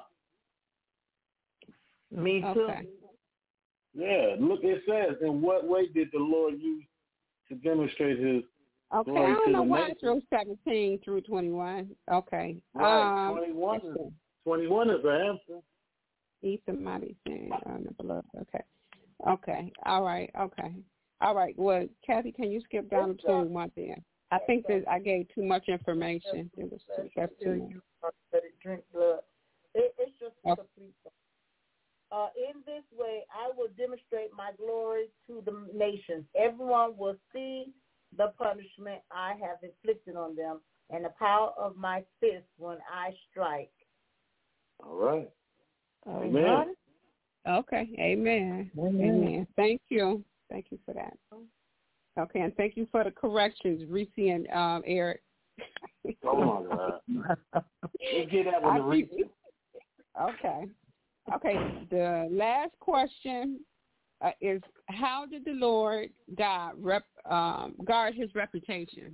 Me too. Okay. Yeah, look, it says, in what way did the Lord use to demonstrate his Okay, glory I don't to know the why nation? it's from seventeen through twenty-one. Okay. Right, Um, twenty-one, let's is, see. twenty-one is the answer. Eat the mighty sin on the blood. Okay. Okay. All right. Okay. All right. Well, Kathy, can you skip down to twenty-one then? I think that I gave too much information. It was too, that's too much. That it drink blood. It, it's just a Okay. complete thing. Uh, in this way, I will demonstrate my glory to the nations. Everyone will see the punishment I have inflicted on them and the power of my fist when I strike. All right. All Amen. right? Okay. Amen. Amen. Amen. Thank you. Thank you for that. Okay, and thank you for the corrections, Reese and um, Eric. Oh, my God. Let's get that one to Reese. Okay. Okay, the last question uh, is, how did the Lord God rep, um, guard his reputation?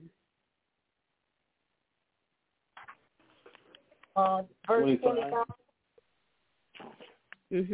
Uh, verse twenty-five. twenty-five. Mm-hmm.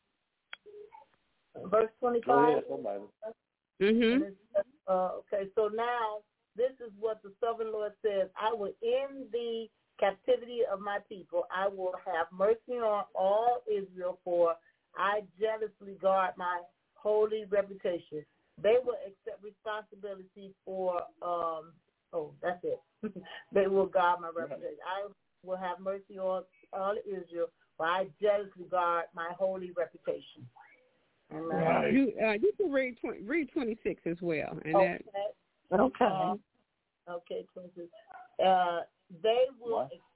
Verse Go twenty-five. ahead, somebody. Mm-hmm. Uh, okay, so now this is what the sovereign Lord says. I will end the captivity of my people. I will have mercy on all Israel, for I jealously guard my holy reputation. They will accept responsibility for, um, oh, that's it. They will guard my reputation. I will have mercy on all Israel, for I jealously guard my holy reputation. Amen. Right. You uh, you can read twenty, read twenty-six as well, and Okay. that Okay. Uh, okay, twenty-six. Uh, they will What? accept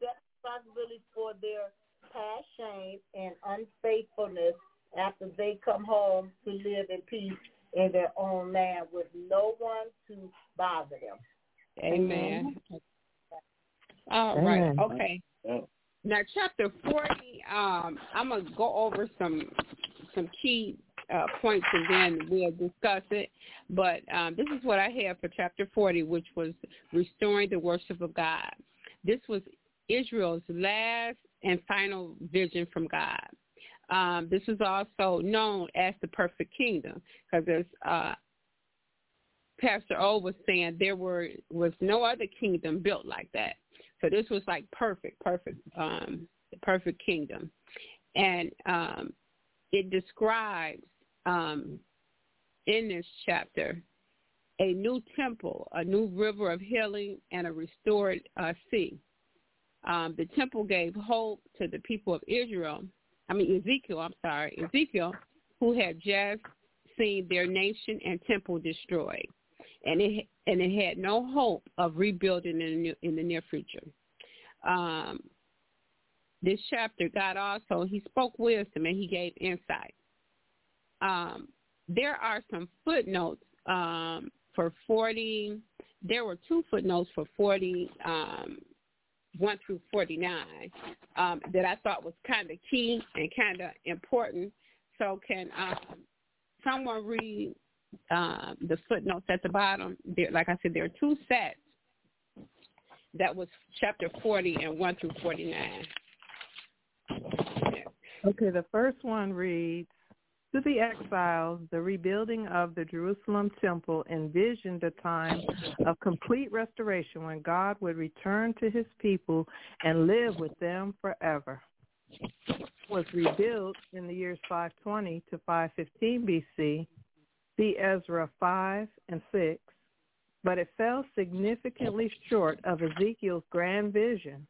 responsibility for their past shame and unfaithfulness after they come home to live in peace in their own land with no one to bother them. Amen. All right. Okay. Now, chapter forty, um, I'm going to go over some some key uh, points and then we'll discuss it. But um, this is what I have for chapter forty, which was restoring the worship of God. This was Israel's last and final vision from God. Um, this is also known as the perfect kingdom because as uh, Pastor O was saying, there were was no other kingdom built like that. So this was like perfect, perfect, um, the perfect kingdom. And um, it describes um, in this chapter a new temple, a new river of healing, and a restored uh, sea. Um, the temple gave hope to the people of Israel. I mean, Ezekiel, I'm sorry, Ezekiel, who had just seen their nation and temple destroyed. And it and it had no hope of rebuilding in the, new, in the near future. Um, this chapter, God also, he spoke wisdom and he gave insight. Um, there are some footnotes um, for forty. There were two footnotes for forty, um, one through forty-nine, um, that I thought was kind of key and kind of important. So can um, someone read uh, the footnotes at the bottom? There, like I said, there are two sets. That was chapter forty and one through forty-nine. Okay, the first one reads, to the exiles, the rebuilding of the Jerusalem temple envisioned a time of complete restoration when God would return to his people and live with them forever. It was rebuilt in the years five twenty to five fifteen B C, see Ezra five and six, but it fell significantly short of Ezekiel's grand vision.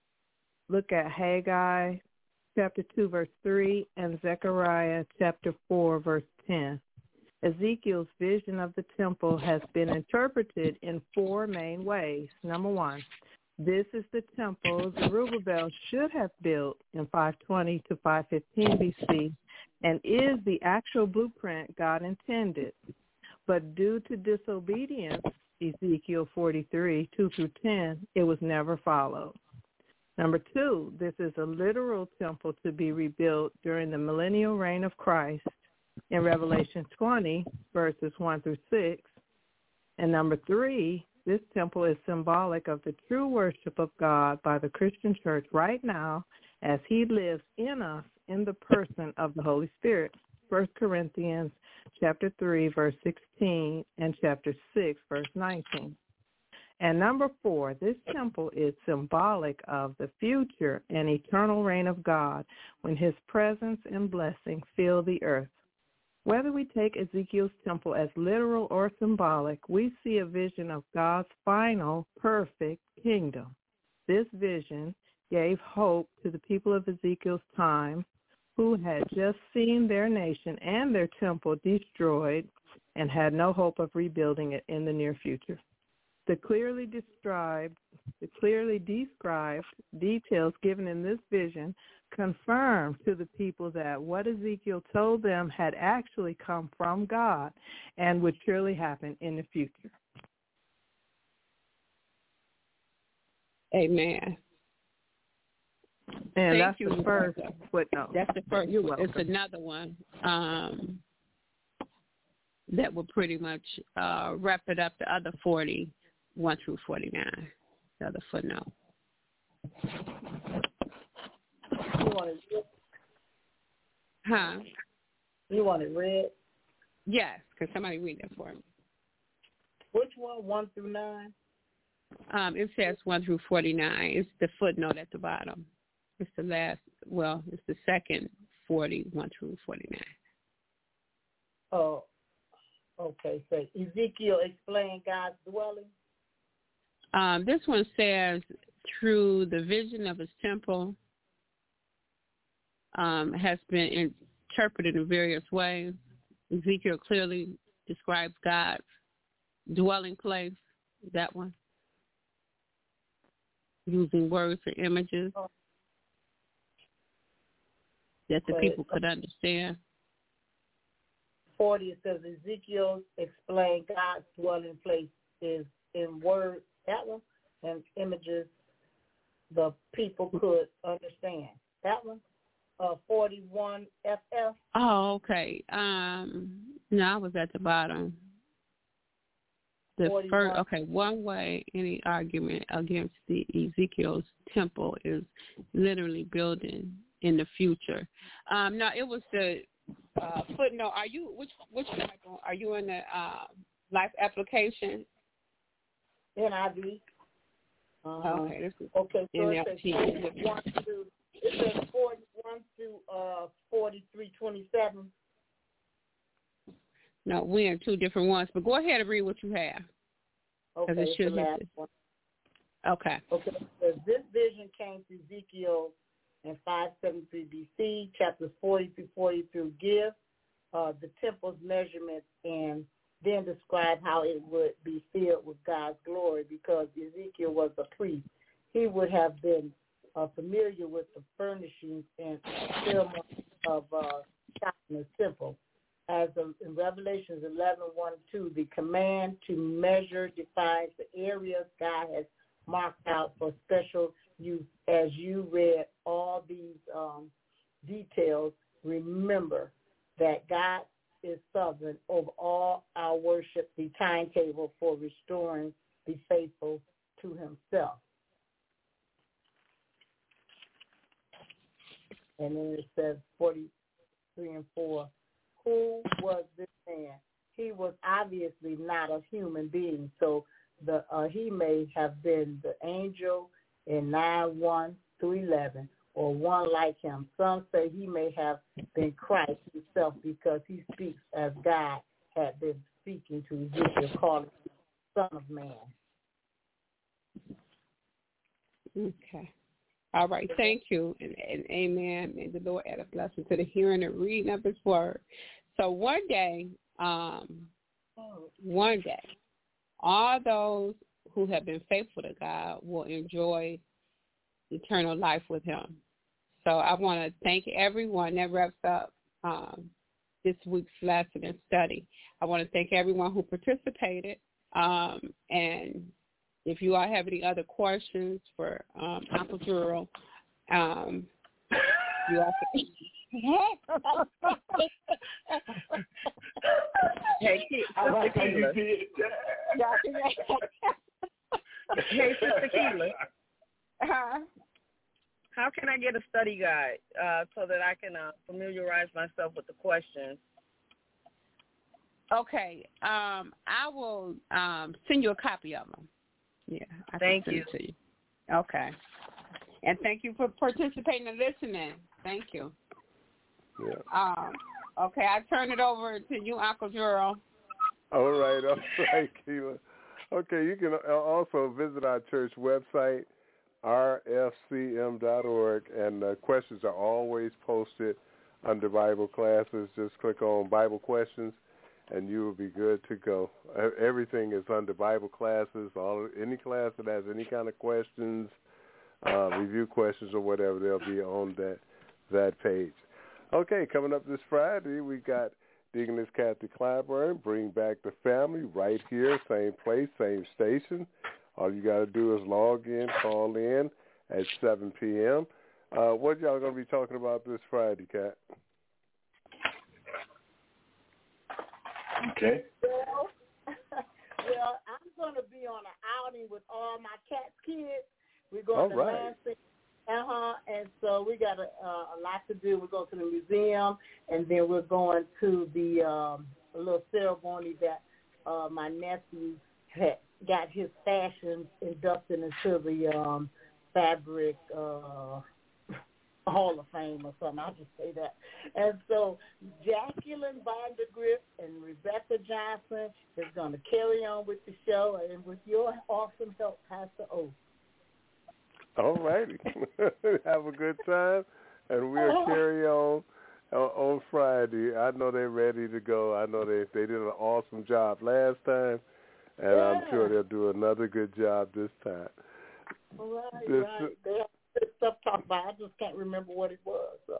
Look at Haggai chapter two, verse three, and Zechariah chapter four, verse ten. Ezekiel's vision of the temple has been interpreted in four main ways. Number one, this is the temple Zerubbabel should have built in five twenty to five fifteen B C and is the actual blueprint God intended. But due to disobedience, Ezekiel forty-three, two through ten, it was never followed. Number two, this is a literal temple to be rebuilt during the millennial reign of Christ in Revelation twenty, verses one through six. And number three, this temple is symbolic of the true worship of God by the Christian church right now as he lives in us in the person of the Holy Spirit. First Corinthians chapter three, verse sixteen, and chapter six, verse nineteen. And number four, this temple is symbolic of the future and eternal reign of God when his presence and blessing fill the earth. Whether we take Ezekiel's temple as literal or symbolic, we see a vision of God's final, perfect kingdom. This vision gave hope to the people of Ezekiel's time who had just seen their nation and their temple destroyed and had no hope of rebuilding it in the near future. The clearly described, the clearly described details given in this vision confirm to the people that what Ezekiel told them had actually come from God and would surely happen in the future. Amen. And Thank that's you. the first footnote. That's the first. You're welcome. It's another one um, that will pretty much uh, wrap it up. The other forty. one through forty-nine, the other footnote. You want it read? Huh? You want it read? Yes, can somebody read that for me? Which one, one through nine? Um, it says one through forty-nine. It's the footnote at the bottom. It's the last, well, it's the second forty, one through forty-nine. Oh, okay. So Ezekiel explained God's dwelling? Um, this one says, through the vision of his temple, um, has been interpreted in various ways. Ezekiel clearly describes God's dwelling place. That one. using words or images that the people could understand. forty, it says Ezekiel explained God's dwelling place is in words, that one, and images the people could understand. That one, uh, forty-one F F. Oh, okay. Um, no, I was at the bottom. The forty-one. first, okay, one way any argument against the Ezekiel's temple is literally building in the future. Um, no, it was the uh, footnote. Are you which which Bible? Are you in the uh, Life Application? N I V. Uh-huh. Okay, this is okay. So N L T. it says forty-one to it says forty-one to uh forty-three twenty-seven. No, we're in two different ones. But go ahead and read what you have. Okay, it it's should the hit last this. one. Okay. Okay. It says, this vision came to Ezekiel in five seventy-three B C, chapters forty through forty-two give uh, the temple's measurements and then describe how it would be filled with God's glory, because Ezekiel was a priest. He would have been uh, familiar with the furnishings and ceremony of uh, the temple. As of, in Revelations eleven, one and two, the command to measure defines the areas God has marked out for special use. As you read all these um, details, remember that God is sovereign over all our worship, the timetable for restoring the faithful to himself. And then it says forty-three and four, who was this man? He was obviously not a human being, so the uh, he may have been the angel in nine one through eleven, or one like him. Some say he may have been Christ himself, because he speaks as God had been speaking to Ezekiel, calling him Son of Man. Okay. All right. Thank you, and, and amen. May the Lord add a blessing to the hearing and reading of his word. So one day, um, one day, all those who have been faithful to God will enjoy eternal life with him. So I want to thank everyone. That wraps up um, this week's lesson and study. I want to thank everyone who participated. Um, and if you all have any other questions for um, Uncle Juro, um, you all can... Hey, Sister Keela. Hey, Sister Keela. Uh-huh. How can I get a study guide uh, so that I can uh, familiarize myself with the questions? Okay. Um, I will um, send you a copy of them. Yeah. I thank can send you. It to you. Okay. And thank you for participating and listening. Thank you. Yeah. Um, okay, I turn it over to you, Uncle Juro. All right, all right, Keila. Okay, you can also visit our church website, r f c m dot org, and the questions are always posted under Bible classes. Just click on Bible questions, and you will be good to go. Everything is under Bible classes. All any class that has any kind of questions, uh, review questions or whatever, they'll be on that that page. Okay, coming up this Friday, we got Deaconess Kathy Clyburn, Bring Back the Family, right here, same place, same station. All you got to do is log in, call in at seven p.m. Uh, what y'all going to be talking about this Friday, Kat? Okay. Well, well, I'm going to be on an outing with all my Cats kids. We're going all to right. Lansing. Uh-huh, and so we got a, uh, a lot to do. We're going to the museum, and then we're going to the um, a little ceremony that uh, my nephew had got his fashion inducted into the um, Fabric uh, Hall of Fame or something. I'll just say that. And so Jacqueline Vandergrift and Rebecca Johnson is going to carry on with the show, and with your awesome help, Pastor O. All righty. Have a good time, and we'll carry on uh, on Friday. I know they're ready to go. I know they they did an awesome job last time, and yeah. I'm sure they'll do another good job this time. Right, This, right. They have good stuff to talk about. I just can't remember what it was. So.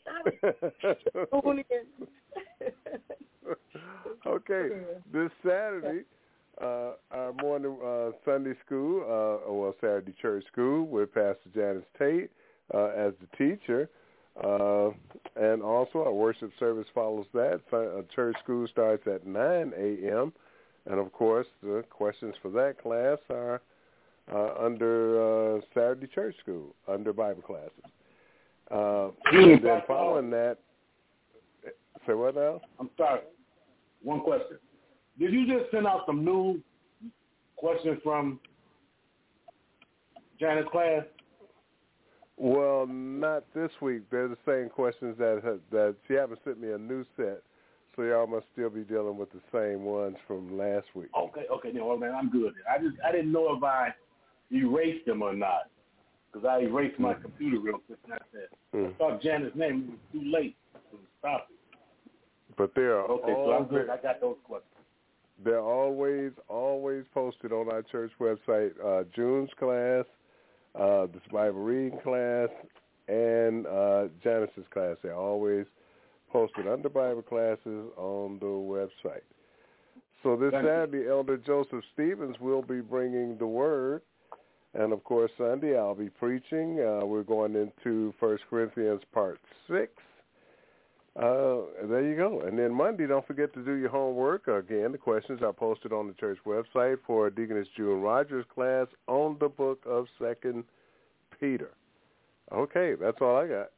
Okay, this Saturday, uh, our morning uh, Sunday school, uh, well, Saturday church school with Pastor Janice Tate uh, as the teacher, uh, and also our worship service follows that. So, uh, church school starts at nine a.m., and of course, the questions for that class are uh, under uh, Saturday church school, under Bible classes. Uh, and then following that, say what now? I'm sorry. One question. Did you just send out some new questions from Janet's class? Well, not this week. They're the same questions that have, that she haven't sent me a new set, so y'all must still be dealing with the same ones from last week. Okay, okay, no, man, I'm good. I just I didn't know if I erased them or not, because I erased my mm. computer real quick, and I said, mm. I thought Janet's name was too late to stop it. But they're okay, so I'm good. I got those questions. They're always, always posted on our church website. Uh, June's class, uh, this Bible reading class, and uh, Janice's class. They're always posted under Bible classes on the website. So this Thank Saturday, you. Elder Joseph Stevens will be bringing the word. And, of course, Sunday I'll be preaching. Uh, we're going into First Corinthians part six. Uh, there you go. And then Monday, don't forget to do your homework. Again, the questions are posted on the church website for Deaconess June Rogers' class on the book of Second Peter. Okay, that's all I got.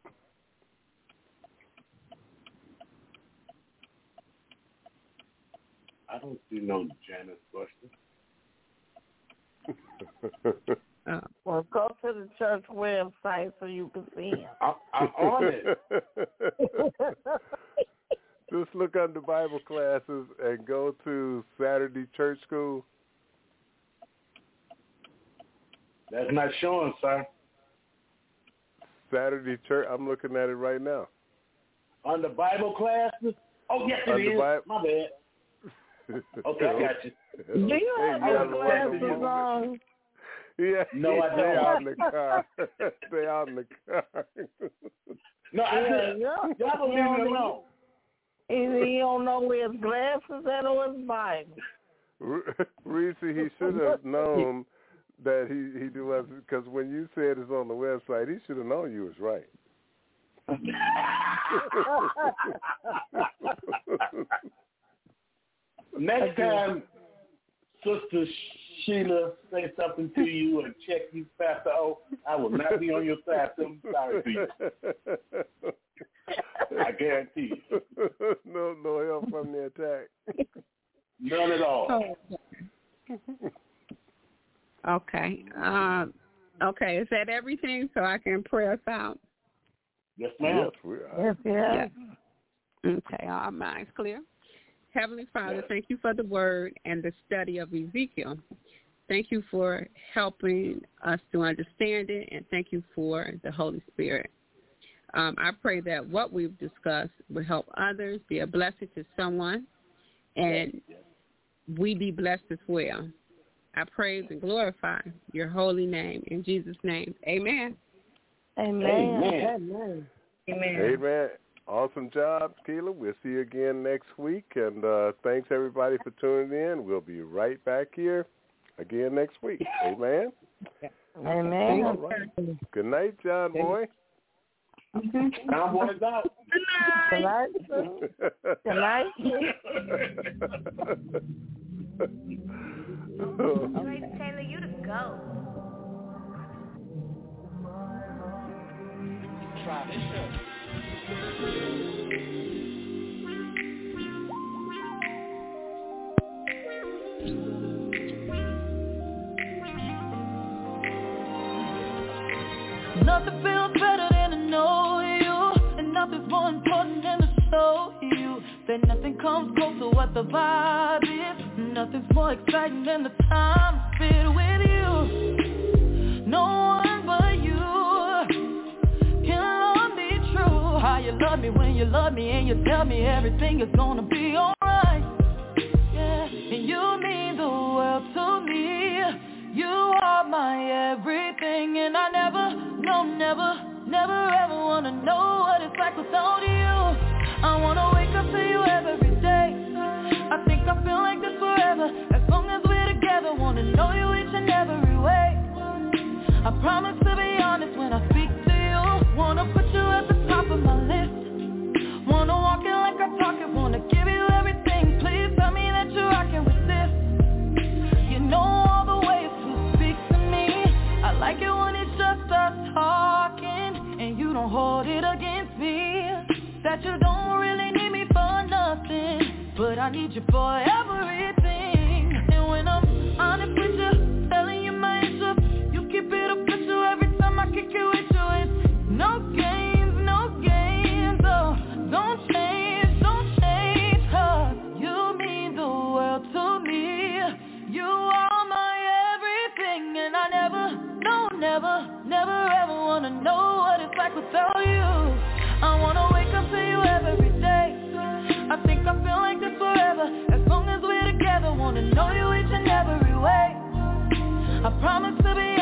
I don't see no Janice question. Uh, well, go to the church website so you can see him. I'm, I'm on it. Just look under Bible classes and go to Saturday church school. That's not showing, sir. Saturday church. I'm looking at it right now. Under Bible classes? Oh, yes, it under is. Bi- My bad. Okay, I got you. Do you have hey, your glasses on? Yeah, no, yeah, I don't. Stay out in the car. Stay out in the car. No, I yeah, just, y'all don't leave me alone. Either he don't know where his glasses at or his Bible. Reese, he should have known that he, he was, because when you said it's on the website, he should have known you was right. Next time Sister Sheila say something to you and check you, Pastor O, I will not be on your side. I'm sorry to you. I guarantee you. No, no help from the attack. None at all. Okay. Um, okay, is that everything so I can pray us out? Yes, ma'am. Yes, we are. Yes, yes. Yeah. Okay, our minds clear. Heavenly Father, yes. Thank you for the word and the study of Ezekiel. Thank you for helping us to understand it, and thank you for the Holy Spirit. Um, I pray that what we've discussed will help others, be a blessing to someone, and yes. we be blessed as well. I praise and glorify your holy name. In Jesus' name, amen. Amen. Amen. Amen. Amen. Awesome job, Keila. We'll see you again next week. And uh, thanks, everybody, for tuning in. We'll be right back here again next week. Amen. Amen. All right. Good night, John Boy. John Boy's out. Good night. Good night. Grace Taylor, you the go. Try this shit. Nothing feels better than to know you, and nothing's more important than to show you that nothing comes close to what the vibe is. Nothing's more exciting than the time spent with you. No one but you can love me true. How you love me when you love me and you tell me everything is gonna be alright. Yeah, and you mean the world to me. You are my my everything, and I never, no, never, never ever wanna know what it's like without you. I wanna wake up to you every day. I think I feel like this forever, as long as we're together. Wanna know you each and every way. I promise to be honest when I speak to you. Wanna put you at the top of my list. Wanna walk it like I talk it. Wanna give you everything. Please tell me that you I can resist. You know all the ways to speak to me. I like it when it's just us talking, and you don't hold it against me. That you don't really need me for nothing, but I need you for everything. And when I'm honest with you, telling you my issue, you keep it up with you every time I kick it with you. It's no games, no games, oh, don't change, don't change, cause you mean the world to me. You are my everything, and I never, no, never, never ever wanna know what it's like without you. I wanna wake up to you every day. I think I feel like this forever, as long as we're together. Wanna know you each and every way. I promise to be